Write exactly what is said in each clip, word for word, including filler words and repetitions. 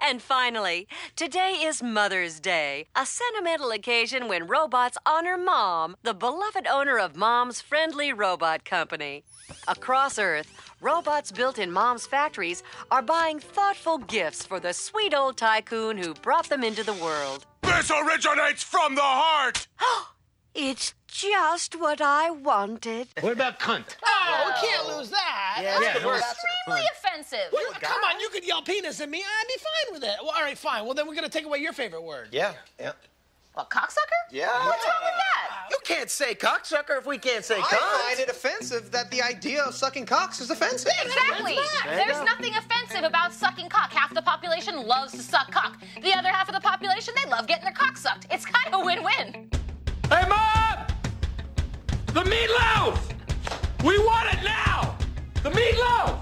And finally, today is Mother's Day, a sentimental occasion when robots honor Mom, the beloved owner of Mom's Friendly Robot Company. Across Earth, robots built in Mom's factories are buying thoughtful gifts for the sweet old tycoon who brought them into the world. This originates from the heart! It's just what I wanted. What about cunt? Oh, we can't lose that. Yeah, That's yeah, the worst. Extremely offensive. Well, come on, you could yell penis at me. I'd be fine with it. Well, all right, fine. Well, then we're going to take away your favorite word. Yeah, yeah. What, cocksucker? Yeah. What's wrong with that? You can't say cocksucker if we can't say cunt. I find it offensive that the idea of sucking cocks is offensive. Exactly. There's nothing offensive about sucking cock. Half the population loves to suck cock. The other half of the population, they love getting their cock sucked. It's kind of a win-win. Hey, Mom! The meatloaf! We want it now! The meatloaf!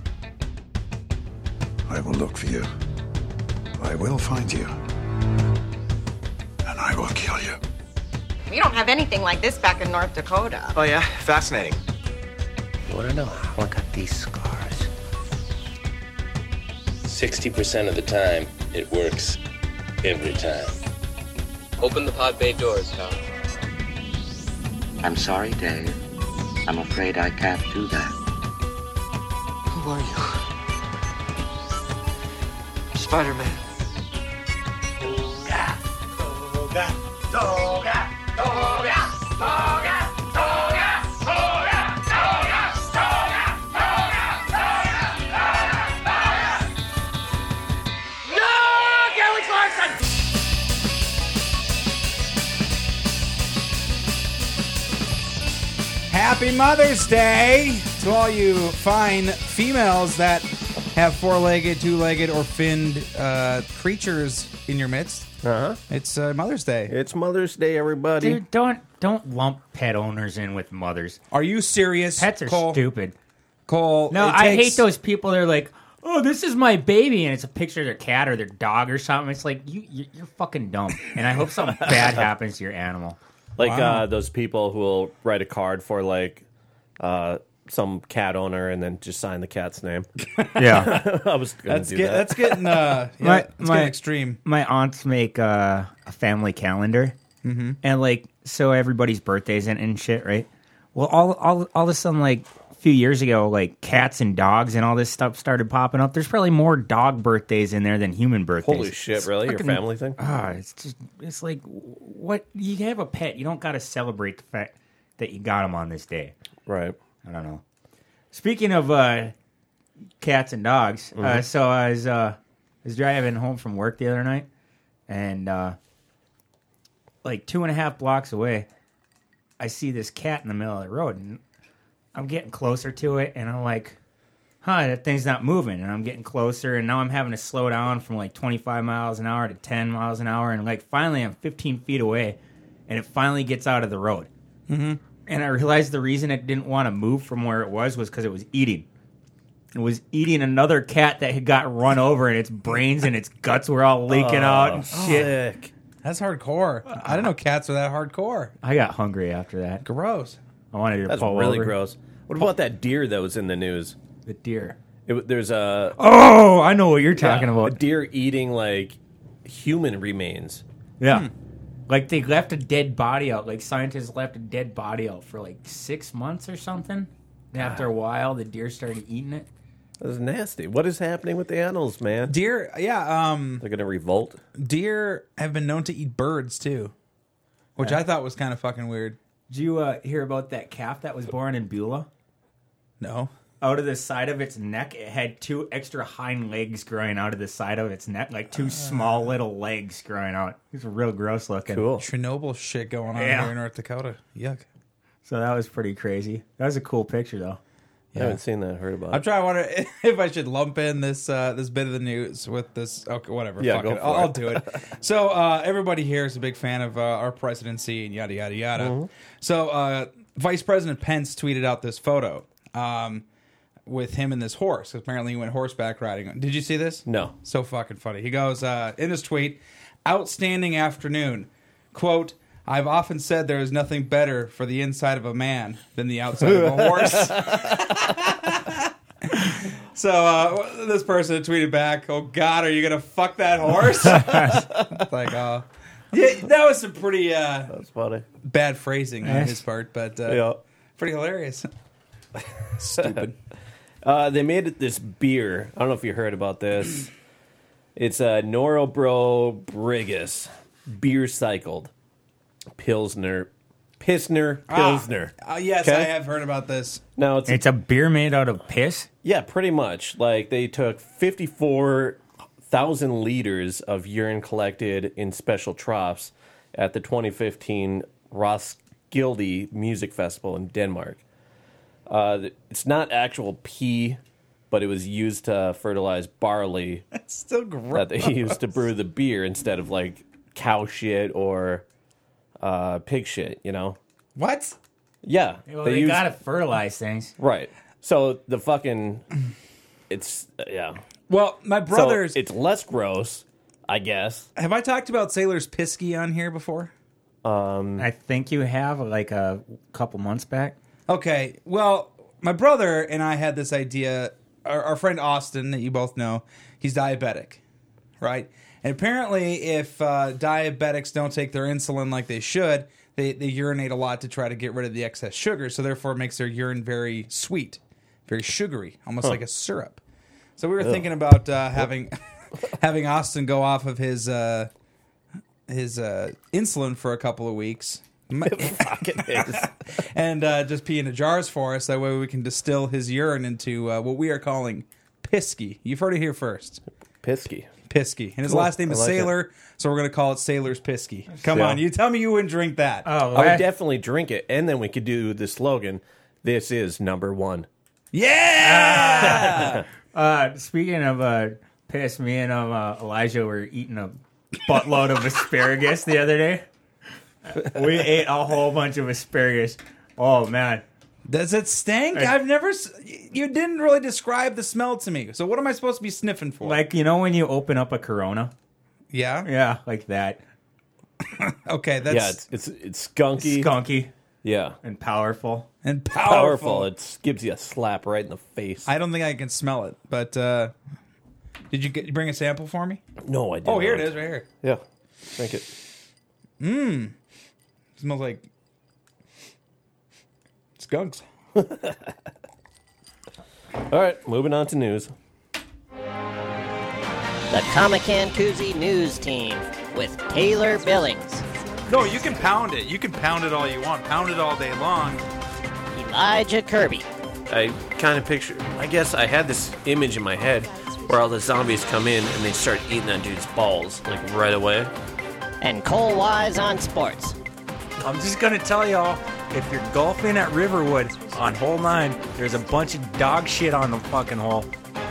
I will look for you. I will find you. And I will kill you. We don't have anything like this back in North Dakota. Oh, yeah? Fascinating. You want to know how I got these scars? sixty percent of the time, it works every time. Open the pod bay doors, Tom. I'm sorry, Dave. I'm afraid I can't do that. Who are you? Spider-Man. Toga! Toga! Toga! Toga! Toga! Toga! Toga! Toga! Toga! Toga! No! Kelly Clarkson! Happy Mother's Day to all you fine females that have four-legged, two-legged, or finned uh, creatures in your midst. Uh-huh. It's uh, Mother's Day. It's Mother's Day, everybody. Dude, don't don't lump pet owners in with mothers. Are you serious? Pets are Cole? stupid. Cole, No, it I takes- hate those people. They're like, "Oh, this is my baby," and it's a picture of their cat or their dog or something. It's like you, you you're fucking dumb. And I hope something bad happens to your animal. Like Wow. uh, those people who will write a card for like uh, some cat owner and then just sign the cat's name. Yeah. I was going to That's do get, that. that's getting uh, yeah, my, it's my, getting extreme. My aunts make uh, a family calendar, Mhm. and like so everybody's birthdays and, and shit, right? Well, all all all of a sudden, like a few years ago, like cats and dogs and all this stuff started popping up. There's probably more dog birthdays in there than human birthdays. Holy shit, It's really? Your fucking- family thing? Ah, it's just it's like what you have a pet. You don't got to celebrate the fact that you got them on this day, right? I don't know. Speaking of uh, cats and dogs, uh, Mhm. so I was uh, I was driving home from work the other night, and uh, like two and a half blocks away, I see this cat in the middle of the road, and I'm getting closer to it, and I'm like, "Huh, that thing's not moving." And I'm getting closer, and now I'm having to slow down from like twenty-five miles an hour to ten miles an hour, and like finally I'm fifteen feet away, and it finally gets out of the road. Mm-hmm. And I realized the reason it didn't want to move from where it was was because it was eating. It was eating another cat that had got run over, and its brains and its guts were all leaking Oh, out and shit. sick. That's hardcore. I didn't know cats were that hardcore. I got hungry after that. Gross. I wanted to That's pull really over. gross. What about that deer that was in the news? The deer. It, there's a... Oh, I know what you're talking about. A deer eating, like, human remains. Yeah. Like they left a dead body out. Like scientists left a dead body out for like six months or something. And after a while, the deer started eating it. That's nasty. What is happening with the animals, man? Deer, yeah. Um, They're going to revolt. Deer have been known to eat birds, too. Which Yeah. I thought was kind of fucking weird. Did you uh, hear about that calf that was born in Beulah? No. Out of the side of its neck, it had two extra hind legs growing out of the side of its neck, like two small little legs growing out. It was real gross looking. Cool. Chernobyl shit going on Yeah. here in North Dakota. Yuck. So that was pretty crazy. That was a cool picture, though. I haven't seen that. Heard about I'm it. trying to wonder if I should lump in this uh, this bit of the news with this. Okay, whatever. Yeah, fuck go it. for I'll, it. I'll do it. So uh, everybody here is a big fan of uh, our presidency and yada yada yada. Mm-hmm. So uh, Vice President Pence tweeted out this photo um, with him and this horse. Apparently, he went horseback riding. Did you see this? No. So fucking funny. He goes uh, in his tweet, "Outstanding afternoon." Quote. I've often said there is nothing better for the inside of a man than the outside of a horse. So uh, this person tweeted back, "Oh God, are you gonna fuck that horse?" It's like, oh, yeah, that was some pretty uh, That's funny. bad phrasing on Yes. his part, but uh, Yeah. pretty hilarious. Stupid. Uh, they made this beer. I don't know if you heard about this. It's a Norobro Brigus beer cycled Pilsner. Pilsner. Pilsner. Ah, uh, yes, Okay? I have heard about this. Now it's, It's a beer made out of piss? yeah, pretty much. Like they took fifty-four thousand liters of urine collected in special troughs at the twenty fifteen Roskilde Music Festival in Denmark. Uh, it's not actual pee, but it was used to fertilize barley It's still gross. that they used to brew the beer instead of like cow shit or uh, pig shit, you know? What? Yeah. Well, they, used- gotta fertilize things. Right. So the fucking, it's, uh, yeah. Well, my brothers. So it's less gross, I guess. Have I talked about Sailor's Pisky on here before? Um, I think you have like a couple months back. Okay, well, my brother and I had this idea. Our, our friend Austin, that you both know, he's diabetic, right? And apparently, if uh, diabetics don't take their insulin like they should, they, they urinate a lot to try to get rid of the excess sugar. So therefore, it makes their urine very sweet, very sugary, almost Huh. like a syrup. So we were Ugh. thinking about uh, having having Austin go off of his uh, his uh, insulin for a couple of weeks. fucking is. and uh, just pee into jars for us. That way we can distill his urine into uh, what we are calling Pisky. You've heard it here first. Pisky. Pisky. And his Cool. last name I is like Sailor, so we're going to call it Sailor's Pisky. Come Yeah. on, you tell me you wouldn't drink that. Oh, I would definitely drink it. And then we could do the slogan, this is number one. Yeah! Uh, speaking of uh, piss, me and um, uh, Elijah were eating a buttload of asparagus the other day. We ate a whole bunch of asparagus. Oh, man. Does it stink? I- I've never... s- You didn't really describe the smell to me. So what am I supposed to be sniffing for? Like, you know when you open up a Corona? Yeah? Yeah, like that. Okay, that's... Yeah, it's, it's, it's skunky. Skunky Yeah. and powerful. and powerful. Powerful. It gives you a slap right in the face. I don't think I can smell it, but... Uh, did you, get, you bring a sample for me? no, I didn't. Oh, here it is, right here. Yeah. Drink it. Mmm. Smells like skunks. All right, moving on to news. The Comic-Con Koozie News Team with Taylor Billings, No, you can pound it. You can pound it all you want. Pound it all day long. Elijah Kirby, I kind of picture, I guess I had this image in my head where all the zombies come in and they start eating that dude's balls, like right away. and Cole Wise on sports. I'm just going to tell y'all, if you're golfing at Riverwood on hole nine, there's a bunch of dog shit on the fucking hole.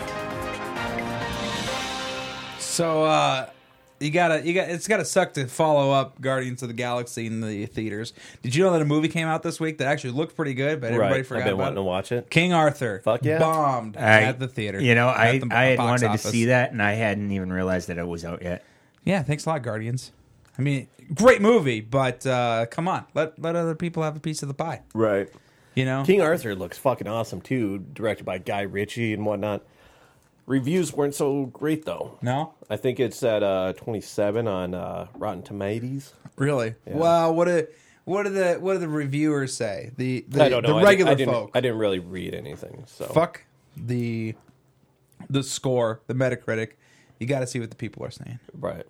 So uh, you gotta, you got, it's gotta suck to follow up Guardians of the Galaxy in the theaters. Did you know that a movie came out this week that actually looked pretty good, but everybody Right. forgot I've been about wanting it? to watch it. King Arthur, Fuck yeah. bombed I- at the theater. You know, at I, the I had box wanted office. to see that, and I hadn't even realized that it was out yet. Yeah, thanks a lot, Guardians. I mean, great movie, but uh, come on, let let other people have a piece of the pie. Right. You know, King Arthur looks fucking awesome too, directed by Guy Ritchie and whatnot. Reviews weren't so great though. No, I think it's at uh, twenty-seven on uh, Rotten Tomatoes. really. Yeah. Well, what do what do the what do the reviewers say? The the, I don't know. the I di- regular I didn't, folk. I didn't really read anything. So Fuck the the score, the Metacritic. You got to see what the people are saying. Right.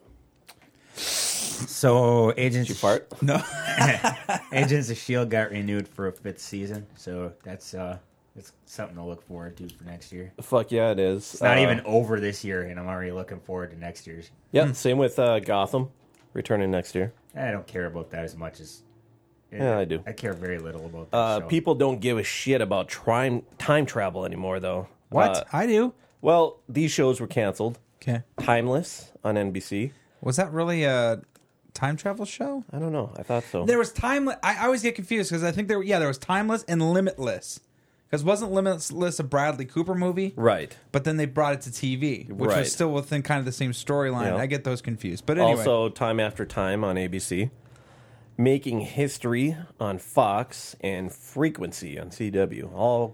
So, Agents Did you fart? No. Agents of S H I E L D got renewed for a fifth season, so that's uh, that's something to look forward to for next year. Fuck yeah, it is. It's not Uh, even over this year, and I'm already looking forward to next year's. Yeah, same with uh, Gotham, returning next year. I don't care about that as much as. Yeah, I do. I care very little about that Uh, show. people don't give a shit about time time travel anymore, though. What? Uh, I do. well, these shows were canceled. Okay. Timeless on N B C. Was that really a time travel show? I don't know. I thought so. There was Timeless. I, I always get confused because I think there, yeah, there was Timeless and Limitless. Because wasn't Limitless a Bradley Cooper movie? Right. But then they brought it to T V, which Right. was still within kind of the same storyline. Yeah. I get those confused. But anyway, Also, Time After Time on A B C. Making History on Fox and Frequency on C W. All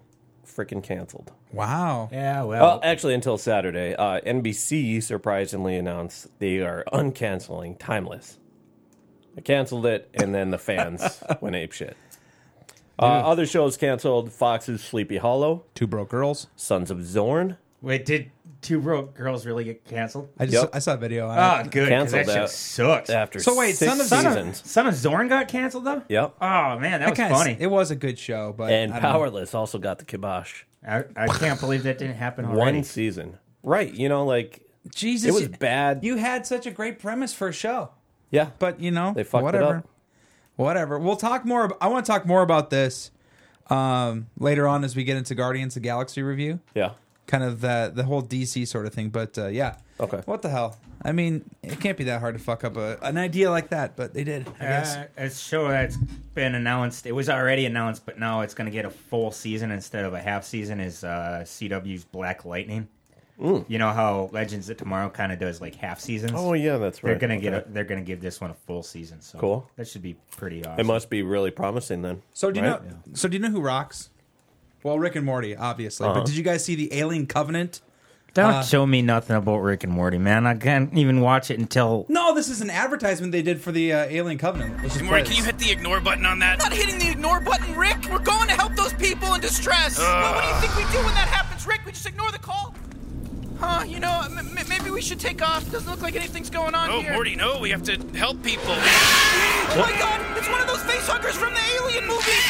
freaking canceled. Wow. Yeah, well. Well, actually, until Saturday. Uh, N B C surprisingly announced they are uncanceling Timeless. They canceled it, and then the fans went apeshit. Uh, other shows canceled: Fox's Sleepy Hollow, Two Broke Girls, Sons of Zorn. Wait, did Two Broke Girls really get canceled? I just Yep. I saw a video on Oh, it. good. 'cause Canceled that shit that sucks. after So wait, six Son of- Son seasons. of, Son of Zorn got canceled, though? Yep. Oh, man, that was kinda- funny. It was a good show, but And I don't know. Powerless also got the kibosh. I, I can't believe that didn't happen already. One season. Right. You know, like, Jesus, it was you- bad. You had such a great premise for a show, Yeah. but you know, They fucked it whatever. up. Whatever. We'll talk more. ab- I want to talk more about this um, later on as we get into Guardians of the Galaxy review. Yeah. Kind of the the whole D C sort of thing. But uh, yeah. Okay. What the hell? I mean, it can't be that hard to fuck up a, an idea like that, but they did. I guess. Uh, a show that's been announced. It was already announced, but now it's going to get a full season instead of a half season. Is uh, C W's Black Lightning? Mm. You know how Legends of Tomorrow kind of does like half seasons. Oh, yeah, that's They're right. gonna get. Okay. A, they're gonna give this one a full season. So Cool. That should be pretty awesome. It must be really promising then. So do you right? know? So do you know who rocks? Well, Rick and Morty, obviously. Uh-huh. But did you guys see the Alien Covenant? Don't Uh, show me nothing about Rick and Morty, man. I can't even watch it until. No, this is an advertisement they did for the uh, Alien Covenant. Let's just Maury, play can you this. hit the ignore button on that? Not hitting the ignore button, Rick. We're going to help those people in distress. Well, what do you think we do when that happens, Rick? We just ignore the call? Huh, you know, m- m- maybe we should take off. Doesn't look like anything's going on Oh, here. Morty, no, we have to help people. Oh my god, it's one of those face huggers from the Alien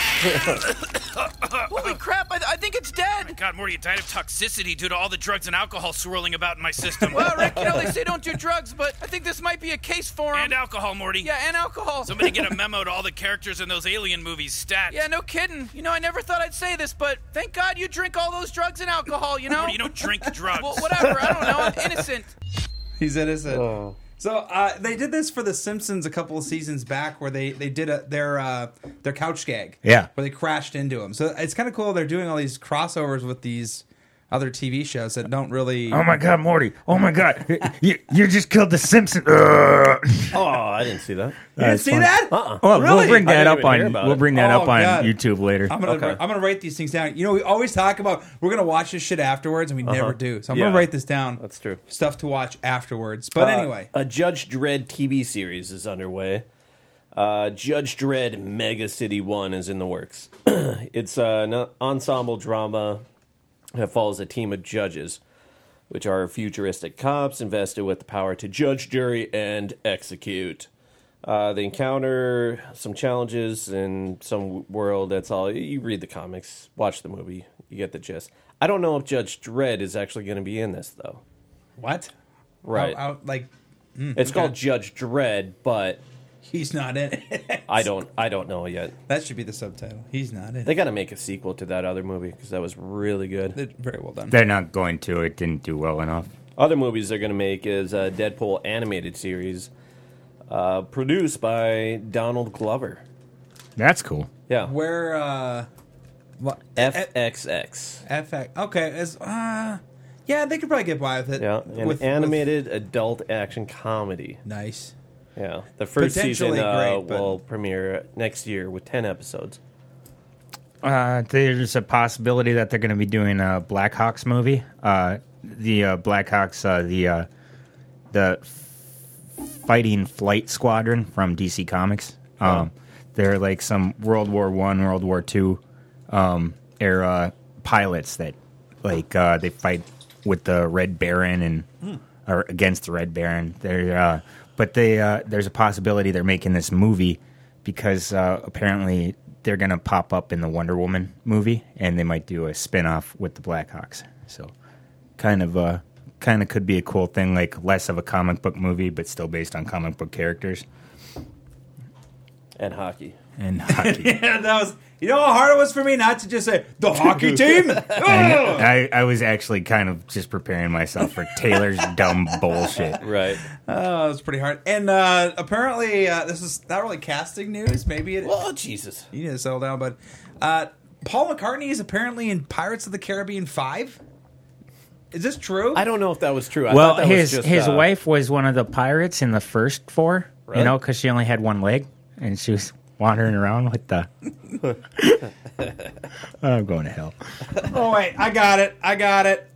movie. Holy crap, I, I think it's dead. God, Morty, it died of toxicity due to all the drugs and alcohol swirling about in my system. Well, Rick, you know, they say don't do drugs, but I think this might be a case for him. And alcohol, Morty. Yeah, and alcohol. Somebody get a memo to all the characters in those Alien movies, stat. Yeah, no kidding. You know, I never thought I'd say this, but thank God you drink all those drugs and alcohol, you know? Morty, you don't drink drugs. Well, whatever, I don't know, I'm innocent. He's innocent. So uh, they did this for The Simpsons a couple of seasons back, where they, they did a, their uh, their couch gag. Yeah. Where they crashed into him. So it's kind of cool. They're doing all these crossovers with these other T V shows that don't really. Oh my God, Morty! Oh my God, you, you just killed the Simpsons. Uh. Oh, I didn't see that. You didn't see that? Uh-uh. Well, Really? we'll bring I that didn't up even hear on. about We'll it. bring that Oh, up on God. YouTube later. I'm gonna Okay. I'm gonna write these things down. You know, we always talk about we're gonna watch this shit afterwards, and we Uh-huh. never do. So I'm Yeah. gonna write this down. That's true. Stuff to watch afterwards. But Uh, anyway, a Judge Dredd T V series is underway. Uh, Judge Dredd Mega City One is in the works. It's uh, an ensemble drama that follows a team of judges, which are futuristic cops invested with the power to judge, jury, and execute. Uh, they encounter some challenges in some world. That's all. You read the comics, watch the movie, you get the gist. I don't know if Judge Dredd is actually going to be in this, though. what? Right. How- how- like mm, It's okay. called Judge Dredd, but He's not in it. I don't I don't know yet. That should be the subtitle. He's not in it. They got to make a sequel to that other movie because that was really good. They're very well done. They're not going to. It didn't do well enough. Other movies they're going to make is a Deadpool animated series uh, produced by Donald Glover. That's cool. Yeah. Where uh what F X X. F X okay, is uh yeah, they could probably get by with it. Yeah, an with, animated adult action comedy. With, nice. Yeah, the first season Potentially uh, great, but- will premiere next year with ten episodes. Uh, there's a possibility that they're going to be doing a Black Hawks movie. Uh, the uh, Black Hawks, uh, the uh, the f- Fighting Flight Squadron from D C Comics. Um, they're like some World War One, World War Two um, era pilots that like uh, they fight with the Red Baron and Hmm. or against the Red Baron. They're uh, but they uh, there's a possibility they're making this movie because uh, apparently they're going to pop up in the Wonder Woman movie, and they might do a spin-off with the Blackhawks. So kind of uh, kind of could be a cool thing, like less of a comic book movie, but still based on comic book characters. And hockey. And hockey. Yeah, that was. You know how hard it was for me not to just say the hockey team. And I, I was actually kind of just preparing myself for Taylor's dumb bullshit. Right. Oh, it was pretty hard. And uh, apparently, uh, this is not really casting news. Maybe it. Oh, Jesus. You need to settle down. But uh, Paul McCartney is apparently in Pirates of the Caribbean five. Is this true? I don't know if that was true. I Well, thought that his was just, his uh, wife was one of the pirates in the first four. Really? You know, because she only had one leg, and she was wandering around with the. I'm going to hell. Oh wait, I got it. I got it.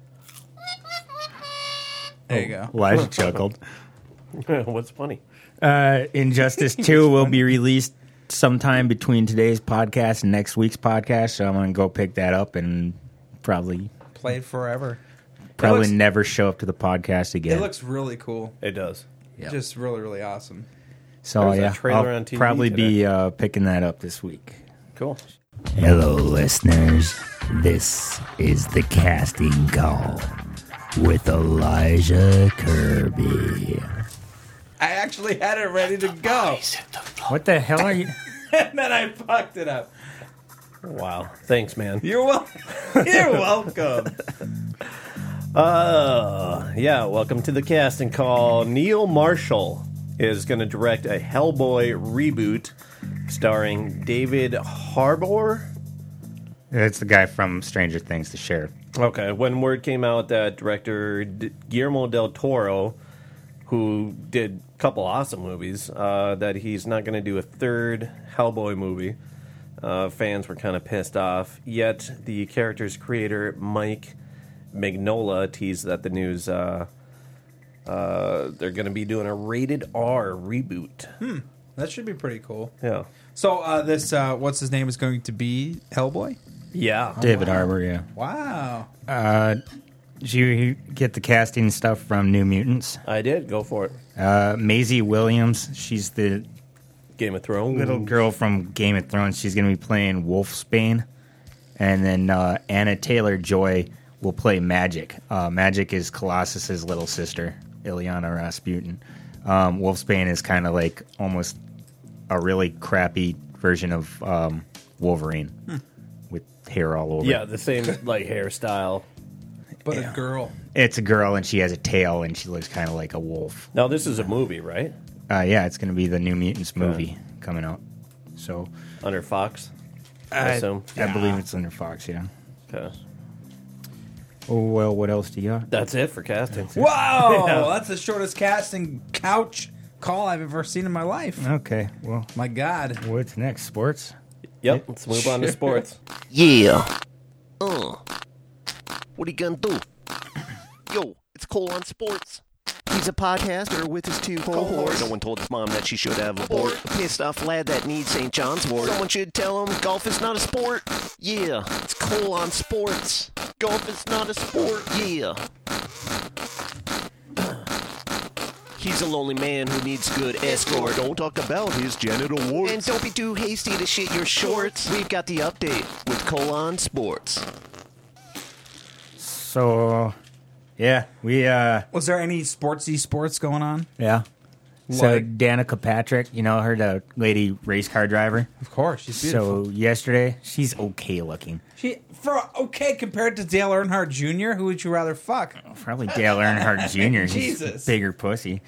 There you go. Elijah chuckled. What's funny? Uh, Injustice two will be released sometime between today's podcast and next week's podcast, so I'm going to go pick that up and probably Play it forever. probably It looks, never show up to the podcast again. it looks really cool. It does. Yeah. Just really, really awesome. So There's a yeah, trailer I'll on T V probably today. be uh, picking that up this week. Cool. Hello, listeners. This is the casting call with Elijah Kirby. I actually had it ready to go. What the hell are you? And then I fucked it up. Wow. Thanks, man. You're welcome. You're welcome. Uh, yeah, welcome to the casting call. Neil Marshall is going to direct a Hellboy reboot starring David Harbour. It's the guy from Stranger Things, the sheriff. Okay, when word came out that director D- Guillermo del Toro, who did a couple awesome movies, uh, that he's not going to do a third Hellboy movie, uh, fans were kind of pissed off. Yet the character's creator, Mike Mignola, teased that the news uh, uh, they're going to be doing a rated R reboot. Hmm, that should be pretty cool. Yeah. So uh, this, uh, what's his name, is going to be Hellboy? Yeah. David wow. Harbour, yeah. Wow. Uh, did you get the casting stuff from New Mutants? I did. Go for it. Uh, Maisie Williams, she's the Game of Thrones little girl from Game of Thrones. She's going to be playing Wolfsbane. And then uh, Anna Taylor-Joy will play Magic. Uh, Magic is Colossus's little sister, Ilyana Rasputin. Um, Wolfsbane is kind of like almost a really crappy version of um, Wolverine Hmm. with hair all over. Yeah, the same like hairstyle. But Yeah. a girl. It's a girl, and she has a tail, and she looks kind of like a wolf. Now, this is a movie, right? Uh, yeah, it's going to be the New Mutants movie coming out. So Under Fox, I I, assume. I believe it's under Fox, yeah. Okay. Oh, well, what else do you got? That's it for casting. Wow, Yeah. that's the shortest casting couch call I've ever seen in my life. Okay, well, my God. What's next? Sports? Yep, let's move on to sports. Yeah. Uh. What are you gonna do? Yo, it's Cole on Sports. He's a podcaster with his two cohorts. No one told his mom that she should have a board. A pissed off lad that needs Saint John's wort. Someone should tell him golf is not a sport. Yeah, it's Cole on Sports. Golf is not a sport. Yeah. He's a lonely man who needs good escort. Don't talk about his genital warts. And don't be too hasty to shit your shorts. We've got the update with Cole on Sports. So, yeah, we, uh... Was there any sportsy sports going on? Yeah. So, Like- Danica Patrick, you know her, the lady race car driver? Of course, she's beautiful. So, yesterday, she's okay looking. She for okay compared to Dale Earnhardt Junior Who would you rather fuck? Probably Dale Earnhardt Junior He's Jesus. bigger pussy.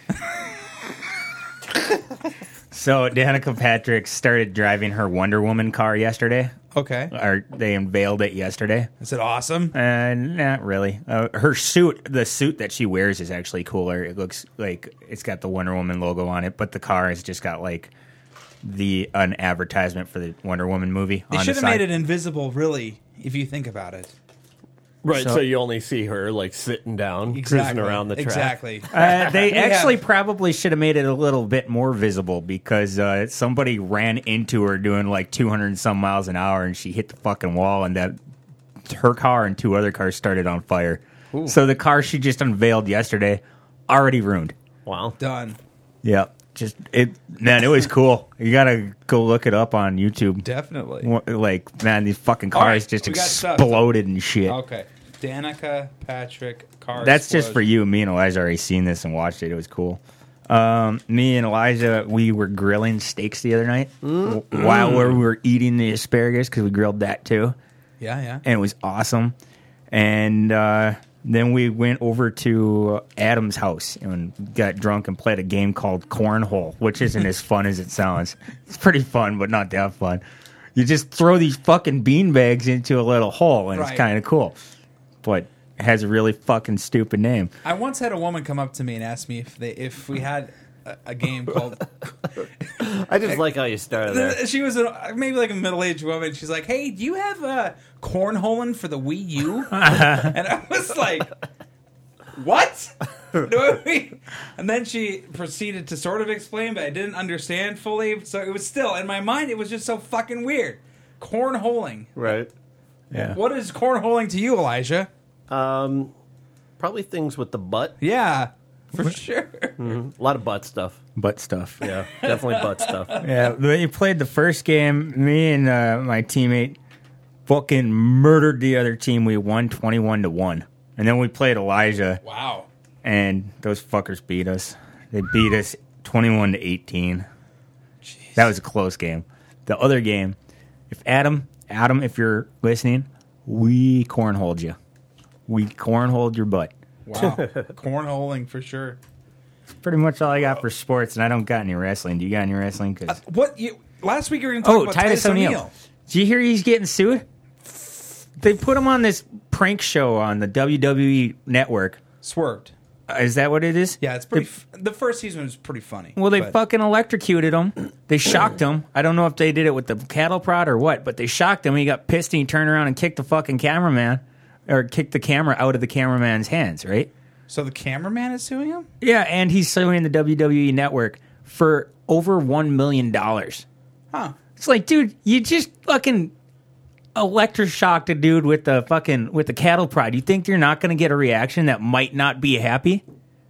So Danica Patrick started driving her Wonder Woman car yesterday. Okay. Or they unveiled it yesterday. Is it awesome? Uh, not really. Uh, her suit, the suit that she wears is actually cooler. It looks like it's got the Wonder Woman logo on it, but the car has just got like the an advertisement for the Wonder Woman movie. They on should the have made side. it invisible, really, if you think about it. Right, so, So- you only see her like sitting down, Exactly. cruising around the track. Exactly. Uh, they We actually have- probably should have made it a little bit more visible because uh, somebody ran into her doing like two hundred and some miles an hour and she hit the fucking wall and that her car and two other cars started on fire. Ooh. So the car she just unveiled yesterday already ruined. Wow. Done. Yeah. Just it, man. It was cool. You gotta go look it up on YouTube. Definitely. Wha- Like, man, these fucking All right, cars just we got stuff. exploded and shit. Okay. Danica Patrick car. That's just for explosion. you. Me and Elijah already seen this and watched it. It was cool. Um, me and Elijah, we were grilling steaks the other night w- while we were eating the asparagus because we grilled that too, Yeah, yeah. and it was awesome. And uh, then we went over to Adam's house and got drunk and played a game called Cornhole, which isn't as fun as it sounds. It's pretty fun, but not that fun. You just throw these fucking beanbags into a little hole, and Right. it's kind of cool. But it has a really fucking stupid name. I once had a woman come up to me and ask me if they if we had a, a game called. I just like how you started there. She was a, maybe like a middle-aged woman. She's like, "Hey, do you have uh, cornholing for the Wii U?" And I was like, "What?" And then she proceeded to sort of explain, but I didn't understand fully. So it was still in my mind. It was just so fucking weird. Cornholing, right? Yeah. What is cornholing to you, Elijah? Um, probably things with the butt. Yeah, for sure. Mm-hmm. A lot of butt stuff. Butt stuff. Yeah, definitely butt stuff. Yeah, when you played the first game, me and uh, my teammate fucking murdered the other team. We won twenty-one to one. And then we played Elijah. Wow. And those fuckers beat us. They beat us twenty-one to eighteen. Jeez. That was a close game. The other game, if Adam, Adam, if you're listening, we cornholed you. We cornholed your butt. Wow. Cornholing for sure. That's pretty much all I got for sports, and I don't got any wrestling. Do you got any wrestling? Cause... Uh, what you last week you were going to talk oh, about Titus, Titus O'Neil. O'Neil. Did you hear he's getting sued? They put him on this prank show on the W W E network. Swerved. Uh, is that what it is? Yeah, it's pretty. F- the first season was pretty funny. Well, they but... fucking electrocuted him. They shocked him. I don't know if they did it with the cattle prod or what, but they shocked him. He got pissed and he turned around and kicked the fucking cameraman, or kicked the camera out of the cameraman's hands, right? So the cameraman is suing him? Yeah, and he's suing the W W E network for over one million dollars. Huh. It's like, dude, you just fucking electroshocked a dude with the fucking with the cattle prod. You think you're not going to get a reaction that might not be happy?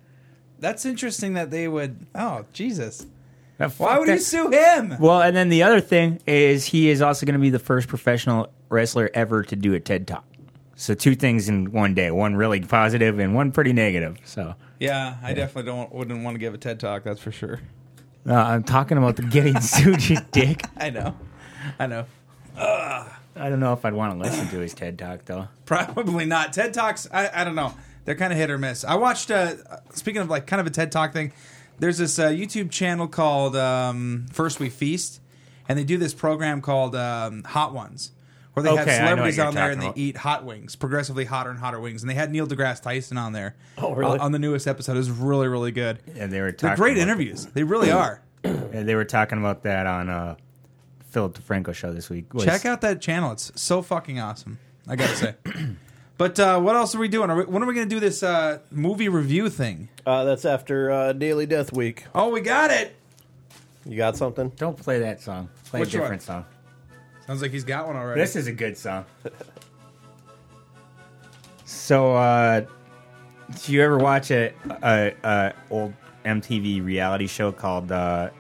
That's interesting that they would. Oh, Jesus. Now, Why would that. you sue him? Well, and then the other thing is he is also going to be the first professional wrestler ever to do a TED Talk. So two things in one day, one really positive and one pretty negative. So yeah, I yeah. definitely don't wouldn't want to give a TED Talk. That's for sure. Uh, I'm talking about the getting sued, you dick. I know, I know. Ugh. I don't know if I'd want to listen to his TED Talk though. Probably not. TED Talks, I, I don't know. They're kind of hit or miss. I watched. Uh, speaking of like kind of a TED Talk thing, there's this uh, YouTube channel called um, First We Feast, and they do this program called um, Hot Ones. Where they okay, have celebrities on there and about. they eat hot wings, progressively hotter and hotter wings. And they had Neil deGrasse Tyson on there. Oh, really? Uh, on the newest episode. It was really, really good. And they were They're talking great about interviews. They really are. And they were talking about that on uh, Philip DeFranco show this week. Was, Check out that channel. It's so fucking awesome. I gotta say. But uh, what else are we doing? Are we, when are we going to do this uh, movie review thing? Uh, that's after uh, Daily Death Week. Oh, we got it. You got something? Don't play that song. Play Which a different one? song. Sounds like he's got one already. This is a good song. So, uh, did you ever watch a, a, a old M T V reality show called, uh,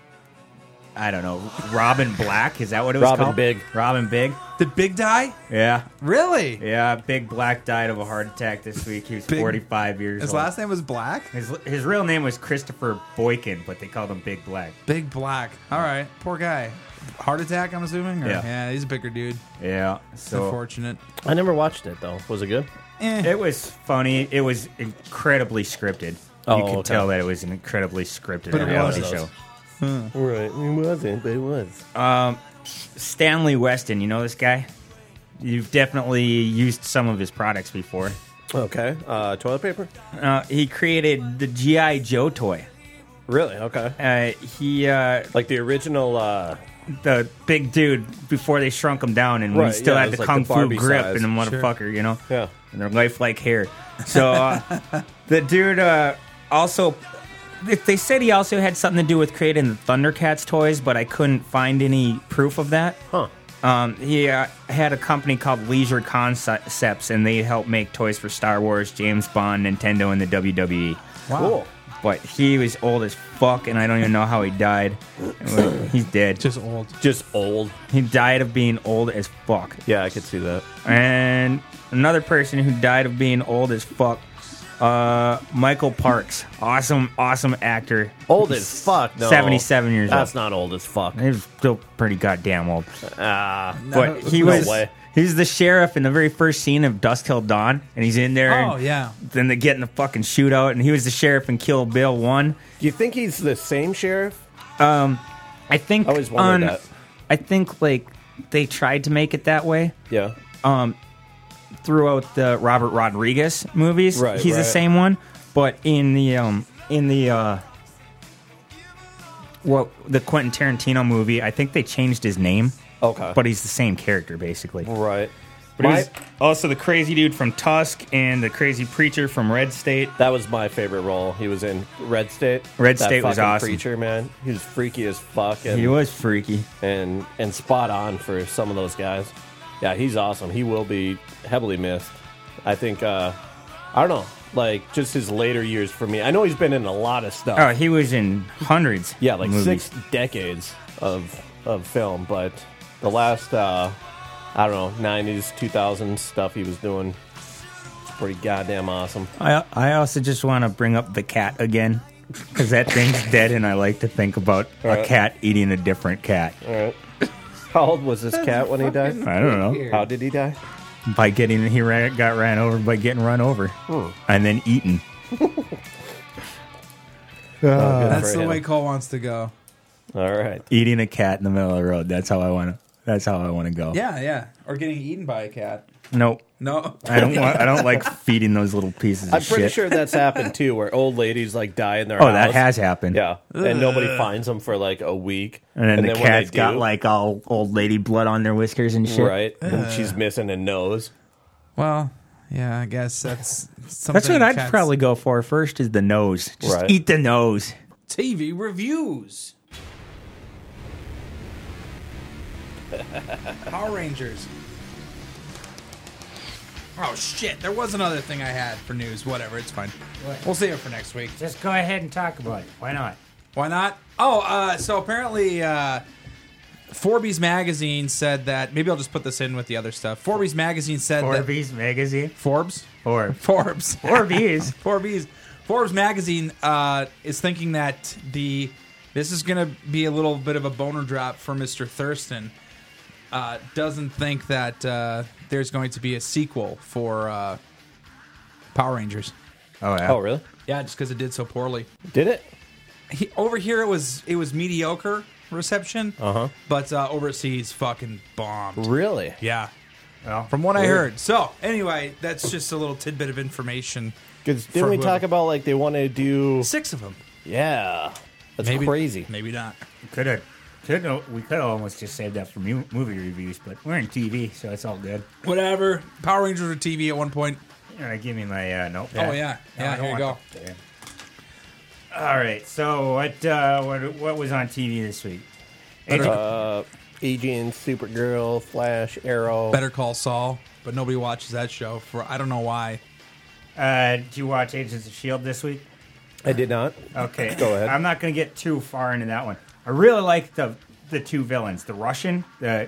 I don't know, Robin Black? Is that what it was Robin called? Big. Robin Big. Did Big die? Yeah. Really? Yeah, Big Black died of a heart attack this week. He was Big, forty-five years his old. His last name was Black? His, his real name was Christopher Boykin, but they called him Big Black. Big Black. All right. Poor guy. Heart attack, I'm assuming? Or? Yeah. Yeah, he's a bigger dude. Yeah. So unfortunate. I never watched it, though. Was it good? Eh. It was funny. It was incredibly scripted. Oh, you could okay. tell that it was an incredibly scripted But it reality was. show. Huh. Right. It wasn't, but it was. Um, Stanley Weston, you know this guy? You've definitely used some of his products before. Okay. Uh, toilet paper? Uh, he created the G I. Joe toy. Really? Okay. Uh, he uh, Like the original... Uh... the big dude before they shrunk him down, and Right, we still yeah, had it was the like kung the fu Barbie grip size. and the motherfucker, Sure. you know? Yeah. And their lifelike hair. So uh, the dude uh, also... They said he also had something to do with creating the Thundercats toys, but I couldn't find any proof of that. Huh. Um, he uh, had a company called Leisure Concepts, and they helped make toys for Star Wars, James Bond, Nintendo, and the W W E. Wow. Cool. But he was old as fuck, and I don't even know how he died. He's dead. Just old. Just old. He died of being old as fuck. Yeah, I could see that. And another person who died of being old as fuck, uh, Michael Parks. Awesome, awesome actor. Old He's as fuck, no. seventy-seven years That's old. not old as fuck. He was still pretty goddamn old. Ah. But he no was way. he's the sheriff in the very first scene of Dusk Till Dawn, and he's in there. Oh, and yeah. Then they get in the fucking shootout, and he was the sheriff in Kill Bill one. Do you think he's the same sheriff? Um, I think I always wondered on, that. I think like they tried to make it that way. Yeah. Um, throughout the Robert Rodriguez movies, Right, he's the right. same one. But in the um in the uh well, the Quentin Tarantino movie, I think they changed his name. Okay. But he's the same character, basically. Right. But he was also the crazy dude from Tusk and the crazy preacher from Red State. That was my favorite role. He was in Red State. Red that State was fucking awesome. Preacher, man. He was freaky as fuck. And, He was freaky. And, and spot on for some of those guys. Yeah, he's awesome. He will be heavily missed. I think, uh, I don't know, like, just his later years for me. I know he's been in a lot of stuff. Oh, he was in hundreds. Yeah, like movies. six decades of of film, but the last, uh, I don't know, nineties, two thousands stuff he was doing, it's pretty goddamn awesome. I I also just want to bring up the cat again, because that thing's dead, and I like to think about All a right. cat eating a different cat. All right. How old was this cat when he died? I don't know. How did he die? By getting, he ran, got ran over by getting run over, Hmm. and then eaten. That's the way Cole wants to go. All right. Eating a cat in the middle of the road. That's how I want to. That's how I want to go. Yeah, yeah. Or getting eaten by a cat. Nope. No. I don't want. I don't like feeding those little pieces of I'm pretty shit. sure that's happened too, where old ladies like die in their Oh, house. that has happened. Yeah, and nobody Ugh. finds them for like a week, And then the when cat's they got do- like all old lady blood on their whiskers and shit. right, and Ugh. she's missing a nose. Well, yeah, I guess that's something. That's what I'd cats- probably go for first. Is the nose. Just Right. eat the nose. T V reviews. Power Rangers. Oh shit! There was another thing I had for news. Whatever, it's fine. What? We'll save it for next week. Just go ahead and talk about it. Why not? Why not? Oh, uh, so apparently, uh, Forbes magazine said that. Maybe I'll just put this in with the other stuff. Forbes magazine said that. Forbes magazine. Forbes. Or Forbes. Forbes. Forbes. Forbes magazine uh, is thinking that the this is going to be a little bit of a boner drop for Mister Thurston. Uh, doesn't think that uh, there's going to be a sequel for uh, Power Rangers. Oh yeah. Oh really? Yeah, just because it did so poorly. Did it? He, over here, it was it was mediocre reception, Uh huh. but uh, overseas, fucking bombed. Really? Yeah, Well, from what I Weird. heard. So anyway, that's just a little tidbit of information. Because For didn't we whoever- talk about like they want to do? Six of them. Yeah, that's Maybe- crazy. Maybe not. Could have. Could we could have almost just saved that for mu- movie reviews, but we're in T V, so it's all good. Whatever. Power Rangers were T V at one point. All right, give me my uh, notepad. Oh yeah, No, yeah. I don't Here you want go. that. All right, so what uh, what what was on T V this week? Uh, Agent, Supergirl, Flash, Arrow. Better Call Saul, but nobody watches that show for I don't know why. Uh, did you watch Agents of S H I E L D this week? I did not. Okay, Go ahead. I'm not going to get too far into that one. I really like the the two villains, the Russian. The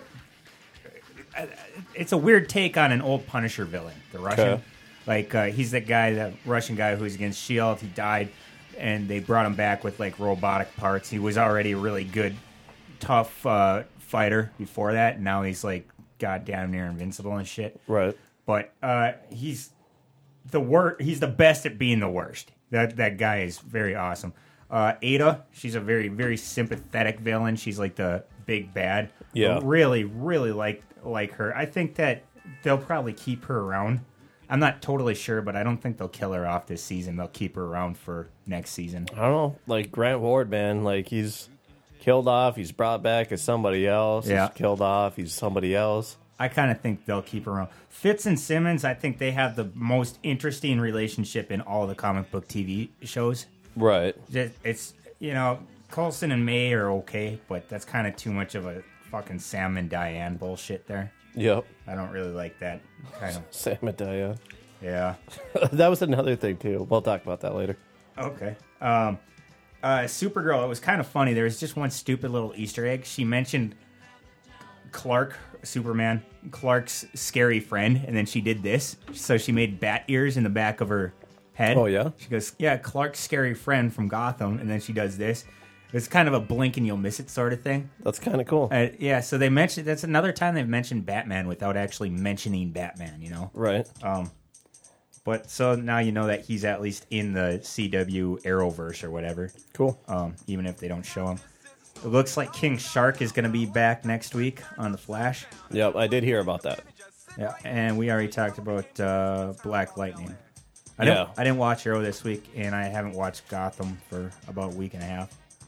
it's a weird take on an old Punisher villain. The Russian, Okay. like uh, he's that guy, the Russian guy who's against S H I E L D. He died, and they brought him back with like robotic parts. He was already a really good, tough uh, fighter before that. And now he's like goddamn near invincible and shit. Right. But uh, he's the wor- He's the best at being the worst. That that guy is very awesome. Uh, Ada, she's a very very sympathetic villain. She's like the big bad. Yeah. Really, really like like her. I think that they'll probably keep her around. I'm not totally sure, but I don't think they'll kill her off this season. They'll keep her around for next season. I don't know. Like Grant Ward, man. Like he's killed off. He's brought back as somebody else. Yeah. He's killed off. He's somebody else. I kind of think they'll keep her around. Fitz and Simmons, I think they have the most interesting relationship in all the comic book T V shows. Right. Just- It's, you know, Coulson and May are okay, but that's kind of too much of a fucking Sam and Diane bullshit there. Yep. I don't really like that kind of. Sam and Diane. Yeah. That was another thing too. We'll talk about that later. Okay. Um, uh, Supergirl, it was kind of funny. There was just one stupid little Easter egg. She mentioned Clark, Superman, Clark's scary friend, and then she did this. So she made bat ears in the back of her head. Oh, yeah? She goes, yeah, Clark's scary friend from Gotham, and then she does this. It's kind of a blink and you'll miss it sort of thing. That's kind of cool. Uh, yeah, so they mentioned, that's another time they've mentioned Batman without actually mentioning Batman, you know? Right. Um, but so now you know that he's at least in the C W Arrowverse or whatever. Cool. Um, even if they don't show him. It looks like King Shark is going to be back next week on The Flash. Yep, I did hear about that. Yeah, and we already talked about uh, Black Lightning. I Yeah. didn't, I didn't watch Arrow this week, and I haven't watched Gotham for about a week and a half.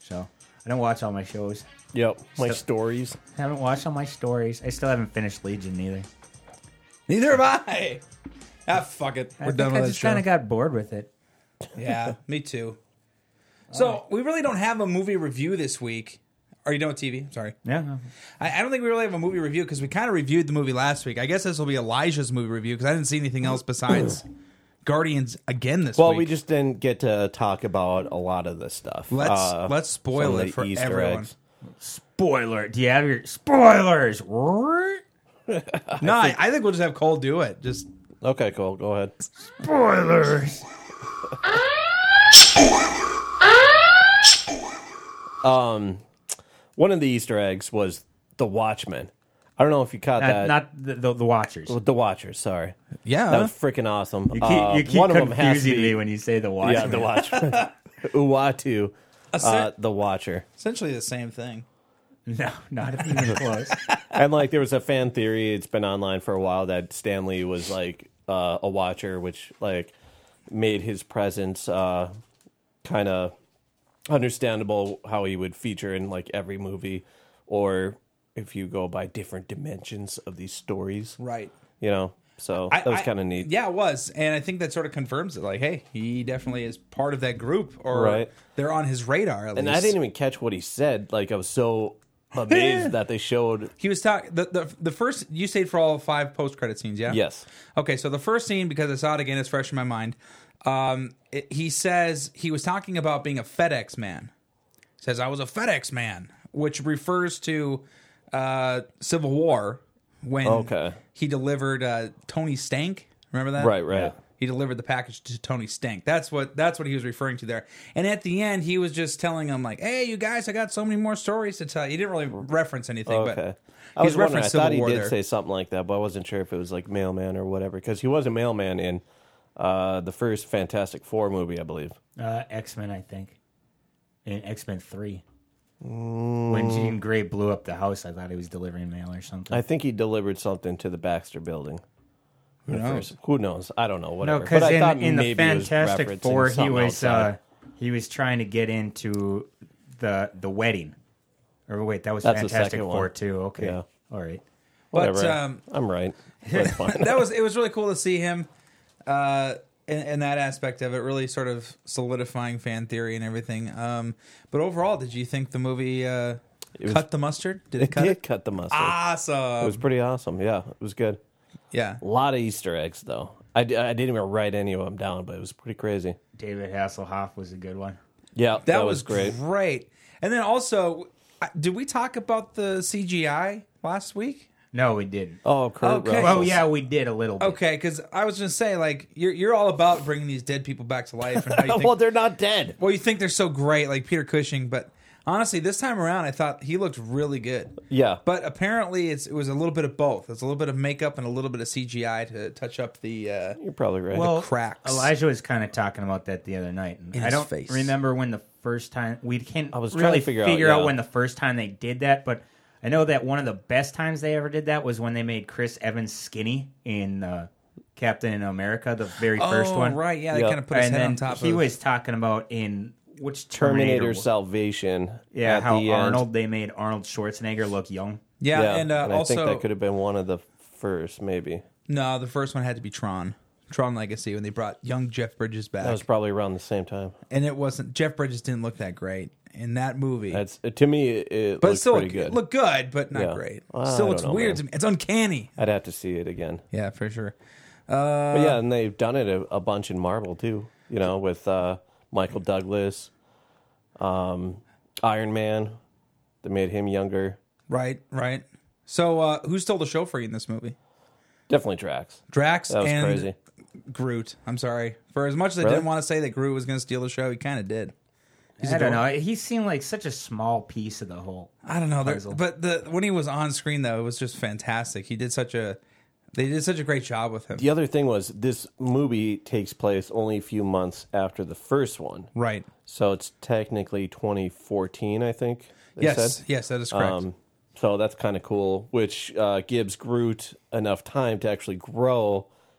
So I don't watch all my shows. Yep, my Still- stories. I haven't watched all my stories. I still haven't finished Legion either. Neither have I. Ah, fuck it. We're I done think with I that just show. kind of got bored with it. Yeah, me too. So we really don't have a movie review this week. Are you done with T V? Sorry. Yeah. I, I don't think we really have a movie review because we kind of reviewed the movie last week. I guess this will be Elijah's movie review because I didn't see anything else besides Guardians again this Well, week. we just didn't get to talk about a lot of this stuff. Let's Uh, let's spoil some of it the for Easter everyone. eggs. Spoiler. Do you have your spoilers? No, I, I think we'll just have Cole do it. Just Okay, cool. Go ahead. Spoilers. Um, one of the Easter eggs was the Watchmen. I don't know if you caught Not, that. not the, the, the Watchers. The Watchers, sorry. Yeah. That was freaking awesome. You keep, Uh, you keep one of them has to confusing be, me when you say the Watchers. Yeah, the Watchman. Uatu, Essen- uh, the Watcher. essentially the same thing. No, not even close. And like there was a fan theory, it's been online for a while, that Stanley was like uh, a Watcher, which like made his presence uh, kind of understandable, how he would feature in like every movie, or if you go by different dimensions of these stories, Right. you know. So I- that was I- kind of neat. Yeah, it was, and I think that sort of confirms it. Like, hey, he definitely is part of that group, or Right. they're on his radar. At And least. I didn't even catch what he said. Like I was so amazed that they showed. He was talking the, the the first. You stayed for all five post credit scenes, yeah? Yes. Okay, so the first scene, because I saw it again, it's fresh in my mind. Um, it, he says he was talking about being a FedEx man. He says I was a FedEx man, which refers to uh, Civil War when Okay. he delivered uh, Tony Stank. Remember that? Right, right. He delivered the package to Tony Stank. That's what that's what he was referring to there. And at the end, he was just telling them like, "Hey, you guys, I got so many more stories to tell." He didn't really reference anything, Okay. but I was he's wondering. I referenced thought Civil he War did there. say something like that, but I wasn't sure if it was like mailman or whatever, because he was a mailman in uh, the first Fantastic Four movie, I believe. Uh, X-Men, I think. In X-Men three. Mm. When Jean Grey blew up the house, I thought he was delivering mail or something. I think he delivered something to the Baxter Building. Who At knows? first. Who knows? I don't know. No, Whatever. because but I in, thought in the maybe it was Fantastic referencing Four, he something was outside. uh, he was trying to get into the the wedding. Or wait, that was That's the Fantastic second Four one. too. Okay, Yeah. all right. Whatever. But, um, I'm right. That's fine. that was it was really cool to see him uh in, in that aspect of it, really sort of solidifying fan theory and everything. Um but overall, did you think the movie uh It was- cut the mustard? Did it, It cut did it? cut the mustard. Awesome. It was pretty awesome. Yeah, it was good. Yeah. A lot of Easter eggs, though. I, d- I didn't even write any of them down, but it was pretty crazy. David Hasselhoff was a good one. Yeah, That, that, was, was great. great. And then also, uh, did we talk about the C G I last week? No, we didn't. Oh, Kurt Okay. Well, yeah, we did a little bit. Okay, because I was going to say, like, you're you're all about bringing these dead people back to life. And how you think, Well, they're not dead. well, you think they're so great, like Peter Cushing, but honestly, this time around, I thought he looked really good. Yeah. But apparently, it's, it was a little bit of both. It's a little bit of makeup and a little bit of C G I to touch up the uh, You're probably right. Well, cracks. Elijah was kind of talking about that the other night. And In I his don't face. remember when the first time we can't I was trying to really figure figure, out, out, yeah. when the first time they did that, but I know that one of the best times they ever did that was when they made Chris Evans skinny in uh, Captain America, the very first Oh, one. right, yeah, they Yep. kinda put his and head then on top he of- was talking about in which Terminator Terminator, Salvation. Yeah, at how the end. Arnold they made Arnold Schwarzenegger look young. Yeah, and, uh, I also think that could have been one of the first, maybe. no, the first one had to be Tron, Tron Legacy, when they brought young Jeff Bridges back, That was probably around the same time. and it wasn't Jeff Bridges didn't look that great in that movie. That's to me, it, it but it looked still pretty look, good. it looked good, but not Yeah. great. I Still don't looks know, weird man. to me. It's uncanny. I'd have to see it again. Yeah, for sure. Uh, But yeah, and they've done it a, a bunch in Marvel too. You know, with uh, Michael Douglas, um, Iron Man. They made him younger. Right, right. So, uh, who stole the show for you in this movie? Definitely Drax. Drax That was and crazy. Groot. I'm sorry. For as much as I Really? didn't want to say that Groot was going to steal the show, he kind of did. He's I don't adorable. know. He seemed like such a small piece of the whole. I don't know, there- puzzle. but the when he was on screen though, it was just fantastic. He did such a, they did such a great job with him. The other thing was this movie takes place only a few months after the first one. Right. So it's technically twenty fourteen, I think. they Yes, said. yes, that is correct. Um, so that's kind of cool, which uh, gives Groot enough time to actually grow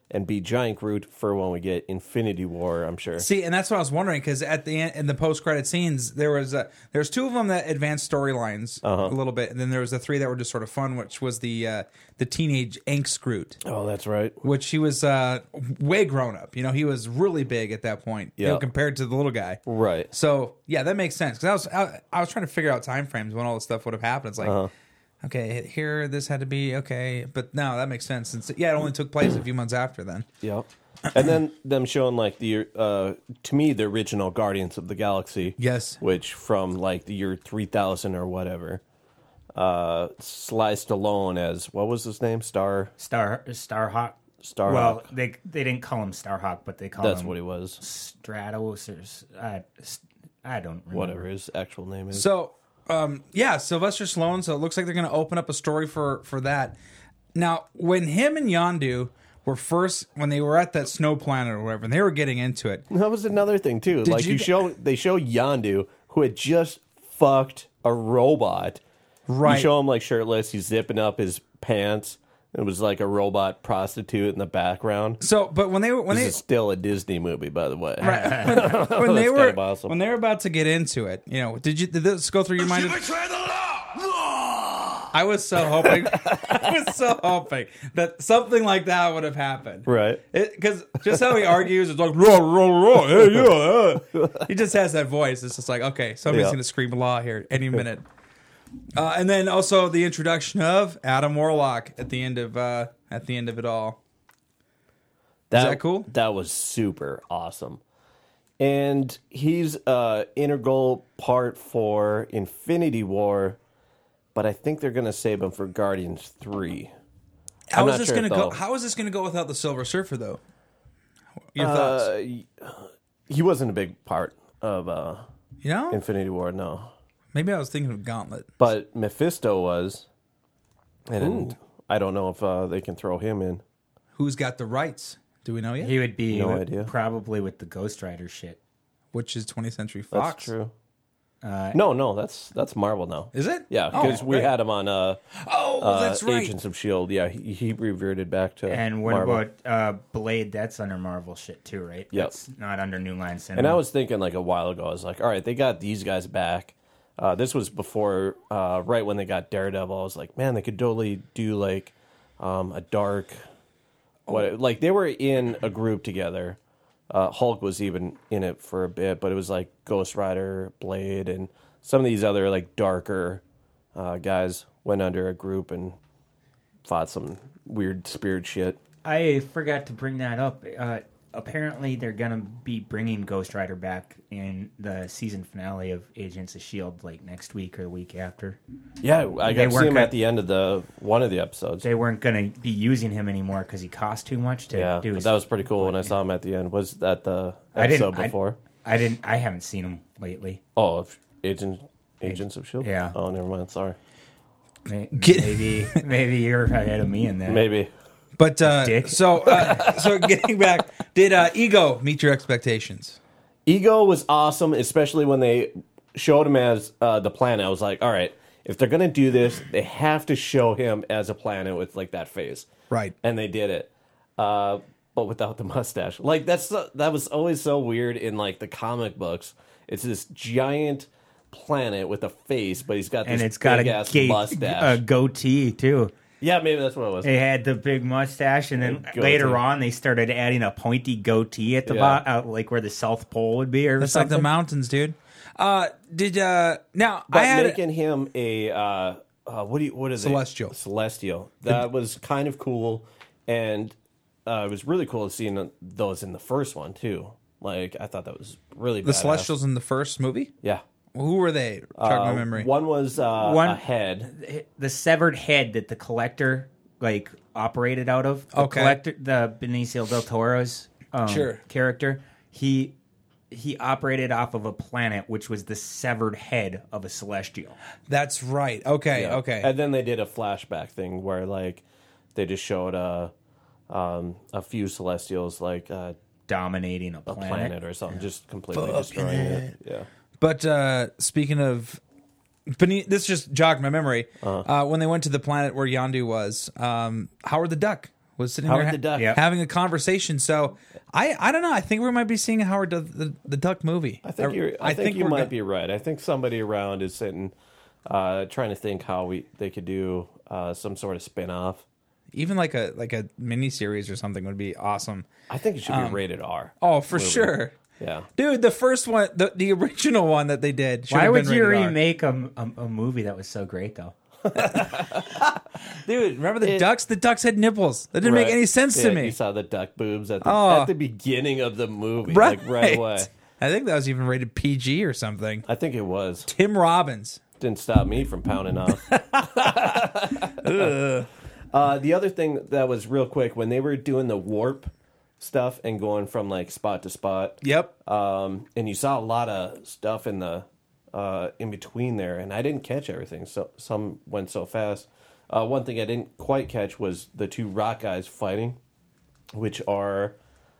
and be Giant Groot for when we get Infinity War, I'm sure. See, and that's what I was wondering, because at the end, in the post-credit scenes, there was a, there's two of them that advanced storylines Uh-huh. a little bit, and then there was the three that were just sort of fun, which was the uh, the teenage angst Groot. Oh, that's right. Which he was uh, way grown up. You know, he was really big at that point, you know, Yeah. compared to the little guy. Right. So, yeah, that makes sense. Because I was, I, I was trying to figure out time frames when all this stuff would have happened. It's like, Uh-huh. okay, here, this had to be, okay. But no, that makes sense. Since, yeah, it only took place a few months after then. Yep. And then them showing like the uh to me the original Guardians of the Galaxy. Yes. Which from like the year three thousand or whatever. Uh Sly Stallone as what was his name? Star Star Starhawk. Starhawk. Well, they they didn't call him Starhawk, but they call That's him what he was. Stratos or s- I, I don't remember. Whatever his actual name is. So, um, yeah, Sylvester Stallone. So it looks like they're going to open up a story for for that. Now, when him and Yondu were first, when they were at that snow planet or whatever, and they were getting into it. That was another thing too. Did like you you, g- show, they show Yondu who had just fucked a robot. Right. You show him like shirtless. He's zipping up his pants. It was like a robot prostitute in the background. So, but when they were when this they is still a Disney movie, by the way. Right. when, when they That's were kind of awesome. when they were about to get into it, you know, did you did this go through your mind? I was so hoping, I was so hoping that something like that would have happened. Right. Because just how he argues, it's like, roar, roar, roar, hey, yeah, yeah. He just has that voice. It's just like, okay, somebody's Yeah. going to scream law here any minute. Uh, and then also the introduction of Adam Warlock at the end of uh, at the end of it all. That, Is that cool? That was super awesome. And he's uh integral part for Infinity War, but I think they're gonna save him for Guardians three. How I'm is not this sure, going to though. go? How is this going to go without the Silver Surfer though? Your Uh, thoughts? y- he wasn't a big part of uh You know? Infinity War, no. Maybe I was thinking of Gauntlet. But Mephisto was. And Ooh. I don't know if uh, they can throw him in. Who's got the rights? Do we know yet? He would be No with- idea. probably with the Ghost Rider shit. Which is twentieth Century Fox. That's true. Uh, No, no, that's that's Marvel now. Is it? Yeah, Oh, because we great. had him on uh, Oh, uh, that's right. Agents of S H I E L D. Yeah, he, he reverted back to And what Marvel. about uh, Blade? That's under Marvel shit too, right? Yep. That's not under New Line Cinema. And I was thinking like a while ago, I was like, all right, they got these guys back. Uh, this was before, uh, right when they got Daredevil. I was like, man, they could totally do like um, a dark, what? Like they were in a group together. Uh, Hulk was even in it for a bit, but it was like Ghost Rider, Blade, and some of these other like darker uh, guys went under a group and fought some weird spirit shit. I forgot to bring that up. Uh, apparently, they're gonna be bringing Ghost Rider back in the season finale of Agents of S H I E L D, like next week or the week after. Yeah, I They got to see weren't him gonna- at the end of the one of the episodes. They weren't gonna be using him anymore because he cost too much to Yeah, do but his. that was pretty cool when I saw him at the end. Was that the I didn't episode before? I, I didn't. I haven't seen him lately. Oh, of Agent, Agents of S H I E L D? Yeah. Oh, never mind. Sorry. May- Get- Maybe maybe you're ahead of me in that. Maybe. But uh, Dick. so uh, so getting back, did uh, Ego meet your expectations? Ego was awesome, especially when they showed him as uh, the planet. I was like, all right, if they're gonna do this, they have to show him as a planet with like that face, Right. and they did it, uh, but without the mustache. Like that's so- that was always so weird in like the comic books. It's this giant planet with a face, but he's got this And it's got big a ass gate, mustache. a goatee too. Yeah, maybe that's what it was. They had the big mustache, and then Goatee. later on they started adding a pointy goatee at the Yeah. bottom, out like where the South Pole would be, or That's like something. the mountains, dude. Uh, did uh, now But I had making him a uh, uh, what do you what is Celestial. it? Celestial. That was kind of cool, and uh, it was really cool seeing those in the first one too. Like I thought that was really the badass. Celestials in the first movie. Yeah. Who were they? Jog my Uh, memory. One was uh, One- a head. the severed head that the Collector like operated out of. The Okay. Collector, the Benicio del Toro's um, Sure. character. He he operated off of a planet which was the severed head of a Celestial. That's right. Okay. Yeah. Okay. And then they did a flashback thing where like they just showed uh, um, a few Celestials like uh, Dominating a a planet. planet or something, just completely Fucking destroying it. it. Yeah. But uh, speaking of, Bene- this just jogged my memory. Uh-huh. Uh, when they went to the planet where Yondu was, um, Howard the Duck was sitting Howard there the Duck. Yep. having a conversation. So I, I don't know. I think we might be seeing a Howard the, the, the Duck movie. I think you're. I, think, you we're might go- be right. I think somebody around is sitting, uh, trying to think how we they could do uh, some sort of spin-off. Even like a like a mini series or something would be awesome. I think it should Um, be rated R. Oh, for movie. sure. Yeah. Dude, the first one, the, the original one that they did. should Why have would been you rated R. remake a, a, a movie that was so great, though? Dude, remember the It- ducks? The ducks had nipples. That didn't make Right. any sense Yeah, to me. You saw the duck boobs at the, Oh. at the beginning of the movie, Right. like right away. I think that was even rated P G or something. I think it was. Tim Robbins. Didn't stop me from pounding off. Ugh. Uh, the other thing that was real quick, when they were doing the warp stuff and going from like spot to spot. Yep. Um, and you saw a lot of stuff in the uh, in between there, and I didn't catch everything. So some went so fast. Uh, one thing I didn't quite catch was the two rock guys fighting, which are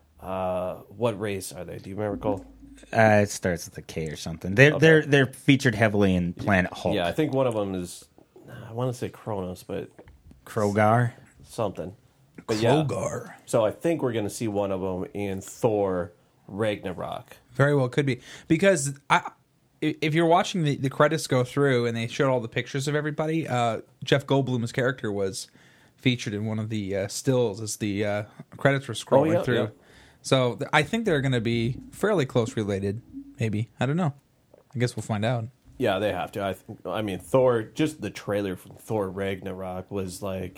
uh, what race are they? Do you remember, Cole? Uh, it starts with a K or something. They're Okay. they're they're featured heavily in Planet Hulk. Yeah, I think one of them is. I want to say Kronos, but Krogar. something. But yeah. Krogar. So I think we're going to see one of them in Thor Ragnarok. Very well could be. Because I, if you're watching the, the credits go through and they showed all the pictures of everybody, uh, Jeff Goldblum's character was featured in one of the uh, stills as the uh, credits were scrolling Oh, yeah, through. yeah. So th- I think they're going to be fairly close related. Maybe. I don't know. I guess we'll find out. Yeah, they have to. I, th- I mean, Thor. Just the trailer from Thor Ragnarok was like,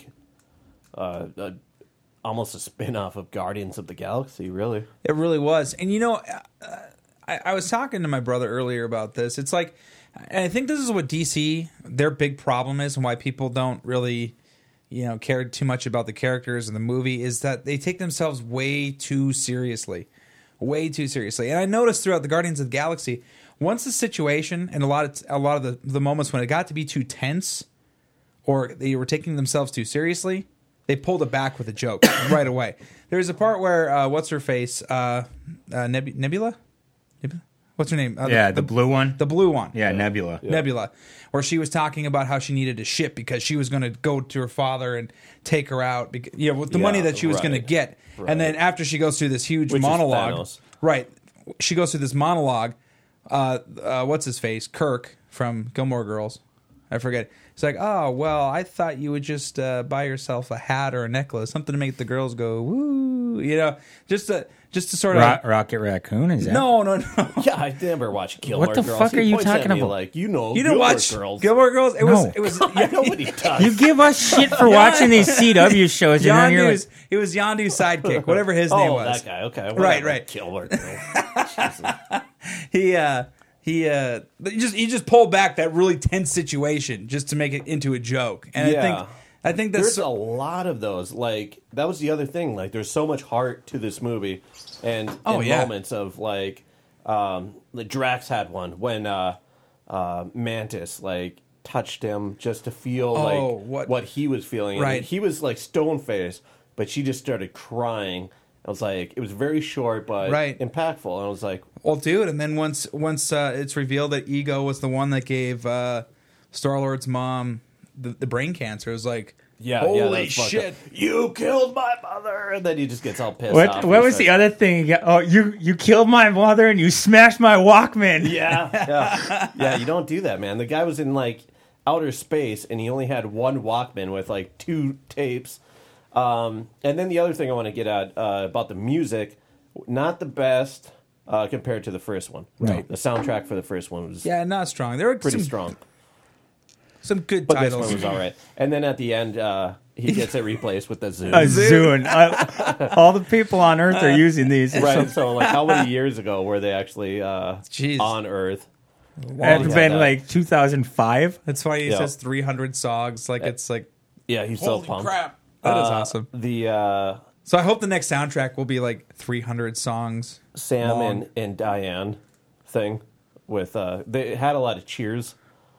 uh, a, almost a spin-off of Guardians of the Galaxy. Really, It really was. And you know, uh, I, I was talking to my brother earlier about this. It's like, and I think this is what D C, their big problem is, and why people don't really, you know, care too much about the characters in the movie, is that they take themselves way too seriously. Way too seriously. And I noticed throughout the Guardians of the Galaxy, once the situation and a lot of a lot of the, the moments when it got to be too tense or they were taking themselves too seriously, they pulled it back with a joke right away. There's a part where uh, what's her face, uh, uh, Neb- Nebula? Nebula, what's her name? Uh, Yeah, the blue one. the blue one, Yeah, Nebula. Nebula, where she was talking about how she needed a ship because she was going to go to her father and take her out, because, you know, with the Yeah, money that she was going to right. get. Right. And then after she goes through this huge Which is monologue, Thanos. right? She goes through this monologue. Uh, uh, what's his face? Kirk from Gilmore Girls. I forget. It's like, oh, well, I thought you would just uh, buy yourself a hat or a necklace, something to make the girls go woo, you know, just to just to sort of. Ro- Rocket Raccoon, is that? No, no, no. yeah, I never watched Gilmore What the Girls. fuck He are you points at talking me about? Like, you know, You didn't Gilmore watch Girls. Gilmore Girls? It was. No. It was. I know what he does. You give us shit for watching these C W shows, and then you're like, Yondu's, it was Yondu's sidekick, whatever his oh, name was. that guy. Okay, Right, whatever. right. Gilmore Girls. He uh he uh he just he just pulled back that really tense situation just to make it into a joke. And I think I think that's there's a lot of those. Like that was the other thing. Like there's so much heart to this movie, and, Oh, and yeah. moments of like, um, the Drax had one when uh, uh, Mantis like touched him just to feel Oh, like what- what he was feeling. Right. And he was like stone faced, but she just started crying. I was like, it was very short but Right. impactful. And I was like, well, dude. And then once once uh, it's revealed that Ego was the one that gave uh, Star Lord's mom the, the brain cancer, it was like, yeah, holy yeah, that's fucked shit! up. You killed my mother, and then he just gets all pissed what? off. What He's was like, the other thing? You got- Oh, you you killed my mother and you smashed my Walkman. Yeah, yeah, yeah. You don't do that, man. The guy was in like outer space, and he only had one Walkman with like two tapes. Um, and then the other thing I want to get at uh, about the music, not the best uh, compared to the first one. Right. The soundtrack for the first one was Yeah, not strong. There were pretty some, strong, some good but titles. this one was all right. And then at the end, uh, he gets it replaced with the Zune. A Zune. I- all the people on Earth are using these. Right. So, like, how many years ago were they actually uh, Jeez. on Earth? It's Yeah, been that- like two thousand five. That's why he Yeah. says three hundred songs. Like it's like, Yeah, he's so holy pumped. crap! That is Uh, awesome. The uh, So I hope the next soundtrack will be like three hundred songs. Sam long. and, and Diane thing with uh, they had a lot of Cheers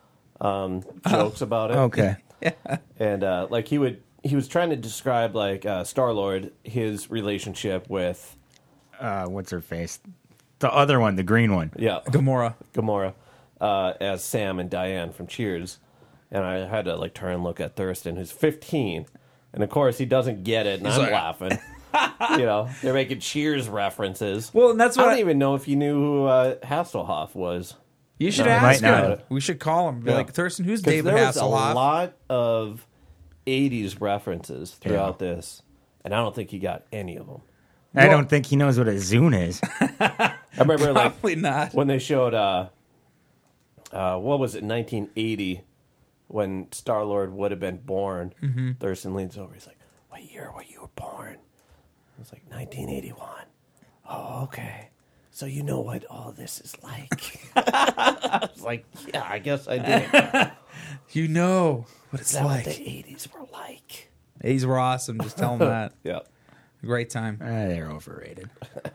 um, jokes about it. Okay. And uh, like he would he was trying to describe like uh, Star Lord, his relationship with Uh, what's her face? The other one, the green one. yeah Gamora. Gamora uh, as Sam and Diane from Cheers. And I had to like turn and look at Thurston, who's fifteen, And of course, he doesn't get it, and He's I'm like- laughing. You know, they're making Cheers references. Well, and that's what I don't I- even know if you knew who uh, Hasselhoff was. You should No, ask might not. him. We should call him. Be Yeah. like, Thurston, who's 'Cause David there was Hasselhoff? a lot of eighties references throughout this, and I don't think he got any of them. I don't think he knows what a Zune is. I remember, Probably like, not. when they showed, uh, uh, what was it, nineteen eighty, when Star Lord would have been born. Mhm. Thurston leans over. He's like, "What year were you born?" I was like, nineteen eighty-one. Oh, okay. So you know what all this is like. I was like, yeah, I guess I did. You know what it's Is that like. what the eighties were like? eighties were awesome. Just tell them that. Yeah. Great time. Uh, they're overrated.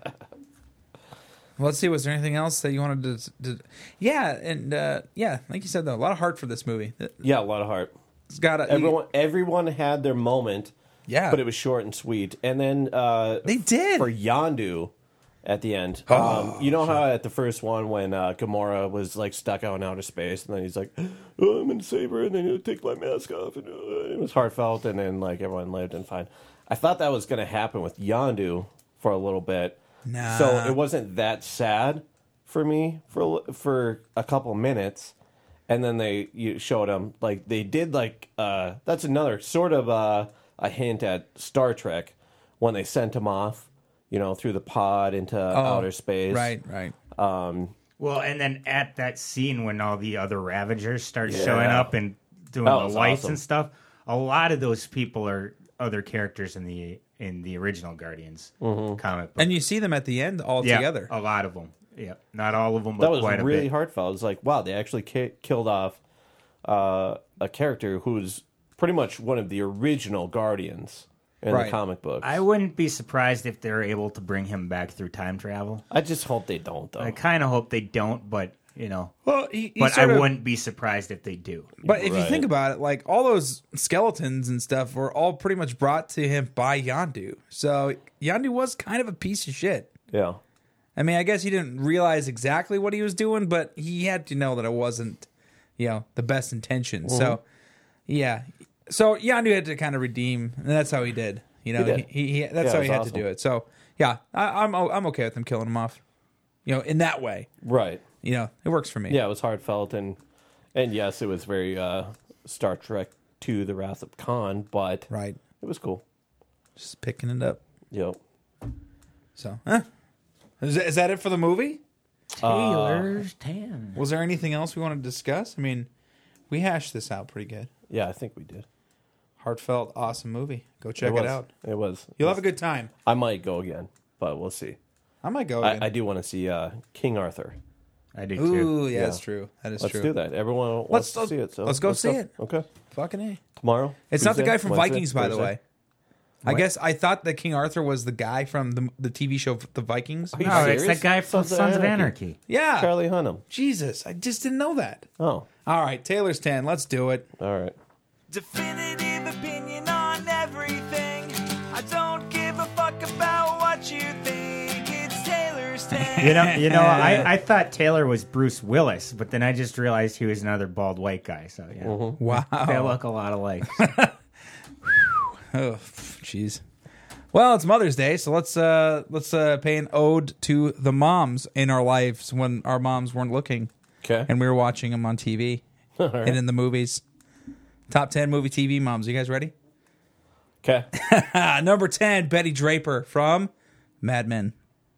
Well, let's see. Was there anything else that you wanted to? to yeah, and uh, yeah, like you said, though, a lot of heart for this movie. Yeah, a lot of heart. It's got a, everyone. Everyone had their moment. Yeah, but it was short and sweet. And then uh, they did for Yondu at the end. Oh, um, you know how at the first one when uh, Gamora was like stuck out in outer space, and then he's like, "Oh, I'm gonna save her," and then he'll take my mask off, and uh, it was heartfelt, and then like everyone lived and fine. I thought that was gonna happen with Yondu for a little bit. Nah. So it wasn't that sad for me for for a couple minutes, and then they you showed him like they did like uh, that's another sort of uh, a hint at Star Trek when they sent him off, you know, through the pod into outer space. Right, right. Um, Well, and then at that scene when all the other Ravagers start Yeah. showing up and doing That the was lights awesome. and stuff, a lot of those people are other characters in the in the original Guardians Mm-hmm. comic book. And you see them at the end all Yeah, together. a lot of them. Yeah, not all of them, but that was quite a really bit. heartfelt. It was like, wow, they actually ki- killed off uh, a character who's pretty much one of the original Guardians in Right. the comic book. I wouldn't be surprised if they're able to bring him back through time travel. I just hope they don't, though. I kind of hope they don't, but you know. Well, he- he but I sort of- wouldn't be surprised if they do. But if you think about it, like all those skeletons and stuff were all pretty much brought to him by Yondu. So Yondu was kind of a piece of shit. Yeah. I mean, I guess he didn't realize exactly what he was doing, but he had to know that it wasn't, you know, the best intention. So, Mhm. yeah. So Yondu had to kind of redeem, and that's how he did. You know, He did. He, he, that's Yeah, how it he was had awesome. to do it. So, yeah, I, I'm I'm okay with him killing him off. You know, in that way, Right. you know, it works for me. Yeah, it was heartfelt, and and yes, it was very uh, Star Trek two: The Wrath of Khan, but right, it was cool. Just picking it up. Yep. So, huh? Is that, is that it for the movie? Taylor's ten. Was there anything else we want to discuss? I mean, we hashed this out pretty good. Yeah, I think we did. Heartfelt, awesome movie. Go check it, was. out. It was. You'll have a good time. I might go again, but we'll see. I might go I, again. I do want to see uh, King Arthur. I do Ooh, yeah, that's true. That is let's true. do that. Everyone wants Let's- to see it. So let's go see it. Okay. Fucking A. Tomorrow. It's not the Tuesday, guy from Wednesday, Vikings, by the Thursday? way. I What? guess I thought that King Arthur was the guy from the the T V show The Vikings. Are you No, it's serious? that guy from Sons of Anarchy. Yeah, Charlie Hunnam. Jesus, I just didn't know that. Oh, all right. Taylor's ten. Let's do it. All right. Definitive opinion on everything. I don't give a fuck about what you think. It's Taylor's ten. You know, you know, I, I thought Taylor was Bruce Willis, but then I just realized he was another bald white guy. So yeah, Wow. they look a lot alike. Oh, jeez. Well, it's Mother's Day, so let's uh let's uh pay an ode to the moms in our lives when our moms weren't looking. Okay. And we were watching them on T V All right. and in the movies. Top ten movie T V moms. You guys ready? Okay. Number ten, Betty Draper from Mad Men.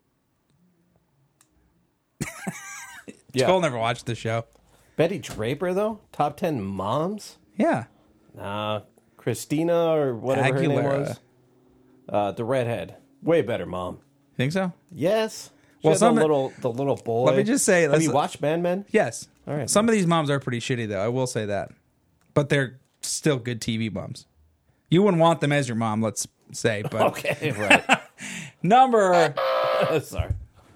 Yeah. Cole never watched the show. Betty Draper, though? Top ten moms? Yeah. Nah. Christina or whatever her name Aguilera. was. Uh, the redhead. Way better mom. Think so? Yes. She Well, had some- the little, the little boy. Let me just say, Have let's- you watched Mad Men? Yes. All right. Some of these moms are pretty shitty, though. I will say that. But they're still good T V moms. You wouldn't want them as your mom, let's say. But Okay, right. Number. Sorry.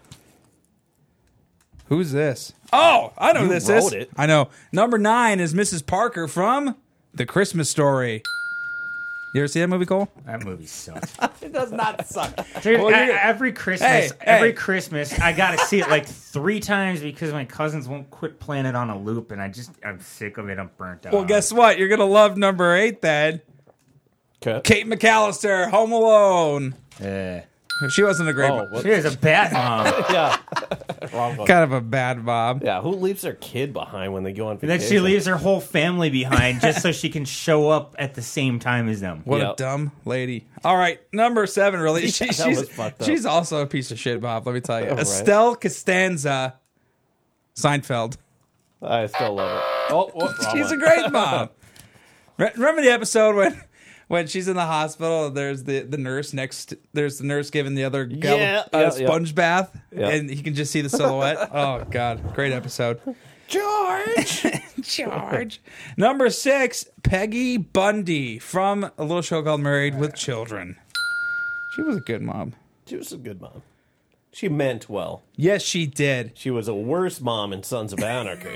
Who's this? Oh, I know You who this wrote is. it. I know. Number nine is Missus Parker from The Christmas Story. You ever see that movie, Cole? That movie sucks. It does not suck. Dude, Well, I- you're- every Christmas, Hey, every hey. Christmas, I gotta see it like three times because my cousins won't quit playing it on a loop, and I just, I'm sick of it. I'm burnt out. Well, guess what? You're going to love number eight then. Kate McAllister, Home Alone. Yeah. She wasn't a great Oh, mom. what- She was a bad mom. yeah. Wrong one. Kind of a bad mom. Yeah, who leaves their kid behind when they go on And then vacation? she leaves her whole family behind just so she can show up at the same time as them. What Yep. a dumb lady. All right, number seven, really. Yeah, She- that she's, was fucked up. she's also a piece of shit, Bob, let me tell you. Right. Estelle Costanza, Seinfeld. I still love it. Oh, oh wrong She's one. a great mom. Re- Remember the episode when when she's in the hospital and there's the, the nurse next, there's the nurse giving the other gal Yeah, a yeah, sponge yeah. bath, Yeah. and he can just see the silhouette. Oh, God. Great episode. George! George. Number six, Peggy Bundy from a little show called Married with Children. She was a good mom. She was a good mom. She meant well. Yes, she did. She was a worse mom in Sons of Anarchy.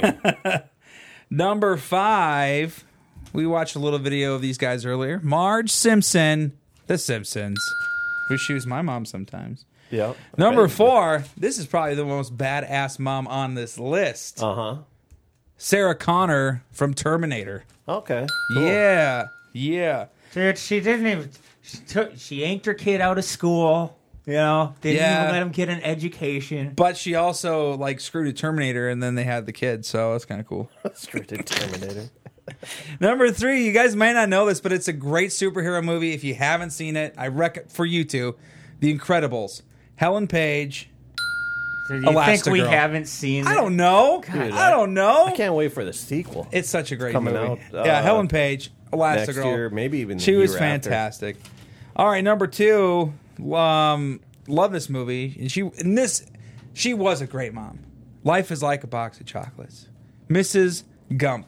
Number five, we watched a little video of these guys earlier. Marge Simpson, The Simpsons. Wish she was my mom sometimes. Yeah. Number four, this is probably the most badass mom on this list. Uh huh. Sarah Connor from Terminator. Okay. Cool. Yeah, yeah. Dude, she didn't even. She took. She yanked her kid out of school. You know, didn't Yeah. even let him get an education. But she also like screwed a Terminator, and then they had the kid, so that's kind of cool. Screwed a Terminator. Number three, you guys might not know this, but it's a great superhero movie. If you haven't seen it, I recommend for you to. The Incredibles. Helen Page. So you think we Elastigirl. haven't seen? I it? don't know. Dude, I don't know. I can't wait for the sequel. It's such a great Coming movie. out, uh, yeah, Helen Page, Elastigirl. next year, maybe even the she was year after. fantastic. All right, number two, um, love this movie, and she in this, she was a great mom. Life is like a box of chocolates. Missus Gump.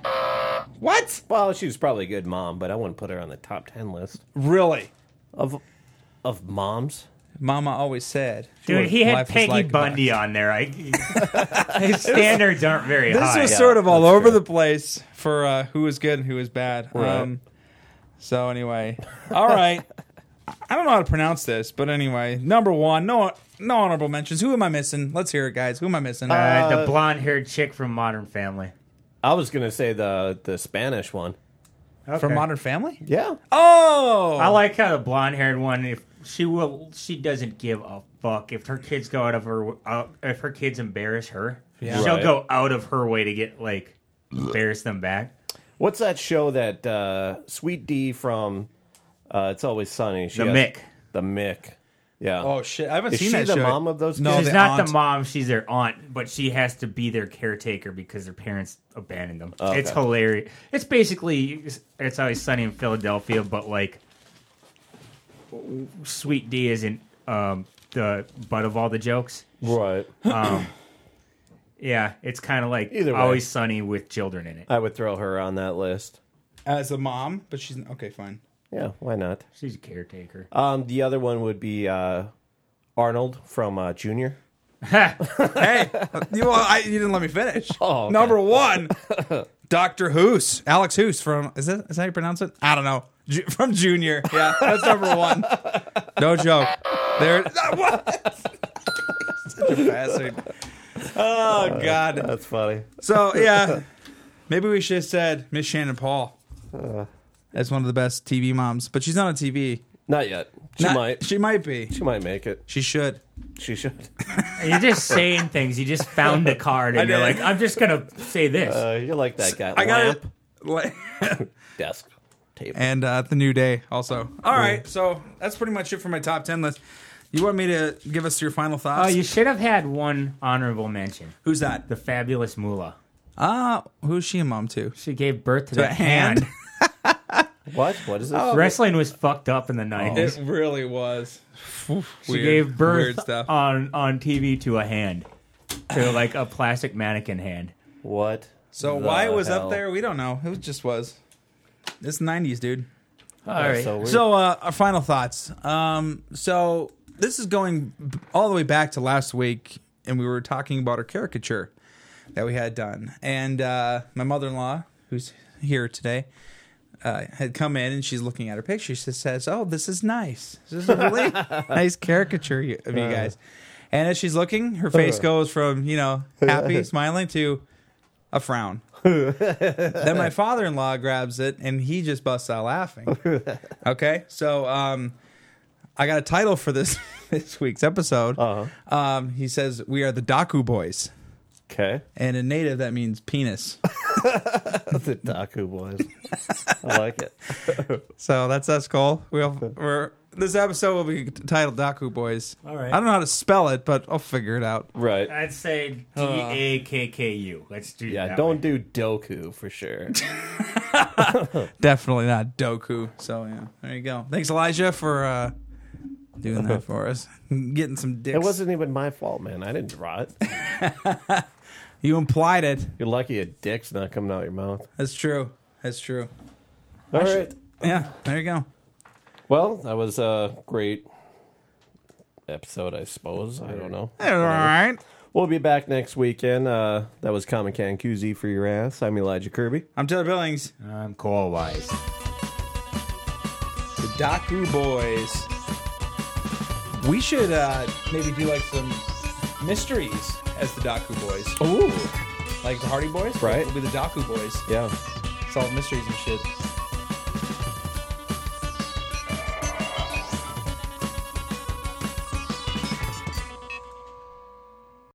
What? Well, she was probably a good mom, but I wouldn't put her on the top ten list Really? of of moms. Mama always said. Dude, he had Life is Peggy like a box. Bundy on there. I, his standards aren't very This high. was Yeah, sort of all that's over true. the place for uh, who was good and who was bad. Right. Um, so anyway, all right. I don't know how to pronounce this, but anyway, number one, no, no honorable mentions. Who am I missing? Let's hear it, guys. Who am I missing? Uh, the blonde-haired chick from Modern Family. I was gonna say the the Spanish one. Okay. From Modern Family? Yeah. Oh, I like how the blonde-haired one. If she will, she doesn't give a fuck if her kids go out of her. Uh, if her kids embarrass her, Yeah. she'll Right. go out of her way to get like embarrass them back. What's that show that uh, Sweet D from uh, It's Always Sunny? She The has- Mick. The Mick. Yeah. Oh shit! I haven't Is seen she that the show. mom of those No, kids? She's the not aunt. the mom; she's their aunt, but she has to be their caretaker because their parents abandoned them. Okay. It's hilarious. It's basically It's Always Sunny in Philadelphia, but like Sweet D isn't um, the butt of all the jokes. Right. Um, yeah, it's kind of like Either way. Always Sunny with children in it. I would throw her on that list. As a mom, but she's okay. Fine. Yeah, why not? She's a caretaker. Um, the other one would be uh, Arnold from uh, Junior. Hey, you, well, I, you didn't let me finish. Oh, okay. Number one, Doctor Hoos, Alex Hoos from is that is that how you pronounce it? I don't know. Ju- from Junior, yeah, that's number one. No joke. There, what? Such a bastard. Oh God. That's funny. So yeah, maybe we should have said Miss Shannon Paul Uh, as one of the best T V moms, but she's not on T V. not yet. She Not- might. She might be. She might make it. She should. She should. You're just saying things. You just found a card, I and you're did. like, "I'm just gonna say this." Uh, you're like that guy. I got Lamp, it. desk, table. And uh, the New Day also. All right, so that's pretty much it for my top ten list. You want me to give us your final Oh, thoughts? you should have had one honorable mention. Who's that? The fabulous Moolah. Ah, who's she a mom to? She gave birth to To that a hand? hand. What? What is this? Oh. Wrestling was fucked up in the nineties. It really was. She Weird- gave weird birth stuff. on on T V to a hand, to like a plastic mannequin hand. What? So the why it was hell? up there, we don't know. It just was. It's nineties, dude. All right. So weird. So uh, our final thoughts. Um, so this is going b- all the way back to last week, and we were talking about our caricature that we had done. And uh, my mother-in-law, who's here today, uh, had come in, and she's looking at her picture. She says, "Oh, this is nice. This is a really nice caricature of you guys." And as she's looking, her face goes from, you know, happy, smiling to, a frown. Then my father-in-law grabs it, and he just busts out laughing. Okay, so um, I got a title for this this week's episode. Uh-huh. Um, he says, we are the Daku Boys. Okay. And in native, that means penis. The Daku Boys. I like it. So that's us, Cole. We'll, we're, this episode will be titled Daku Boys. All right. I don't know how to spell it, but I'll figure it out. Right. I'd say D A K K U. Let's do Yeah, that. don't do Doku for sure. Definitely not Doku. So, yeah, there you go. Thanks, Elijah, for uh, doing that for us. Getting some dicks. It wasn't even my fault, man. I didn't draw it. You implied it. You're lucky a dick's not coming out your mouth. That's true. That's true. All I right. should- Yeah, there you go. Well, that was a great episode, I suppose. I don't know. All right. We'll be back next weekend. Uh, that was Common Can Koozie for your ass. I'm Elijah Kirby. I'm Taylor Billings. I'm Cole Wise. The Daku Boys. We should uh, maybe do like some mysteries as the Daku Boys. Ooh. Like the Hardy Boys? Right. We'll be the Daku Boys. Yeah. Solve mysteries and shit.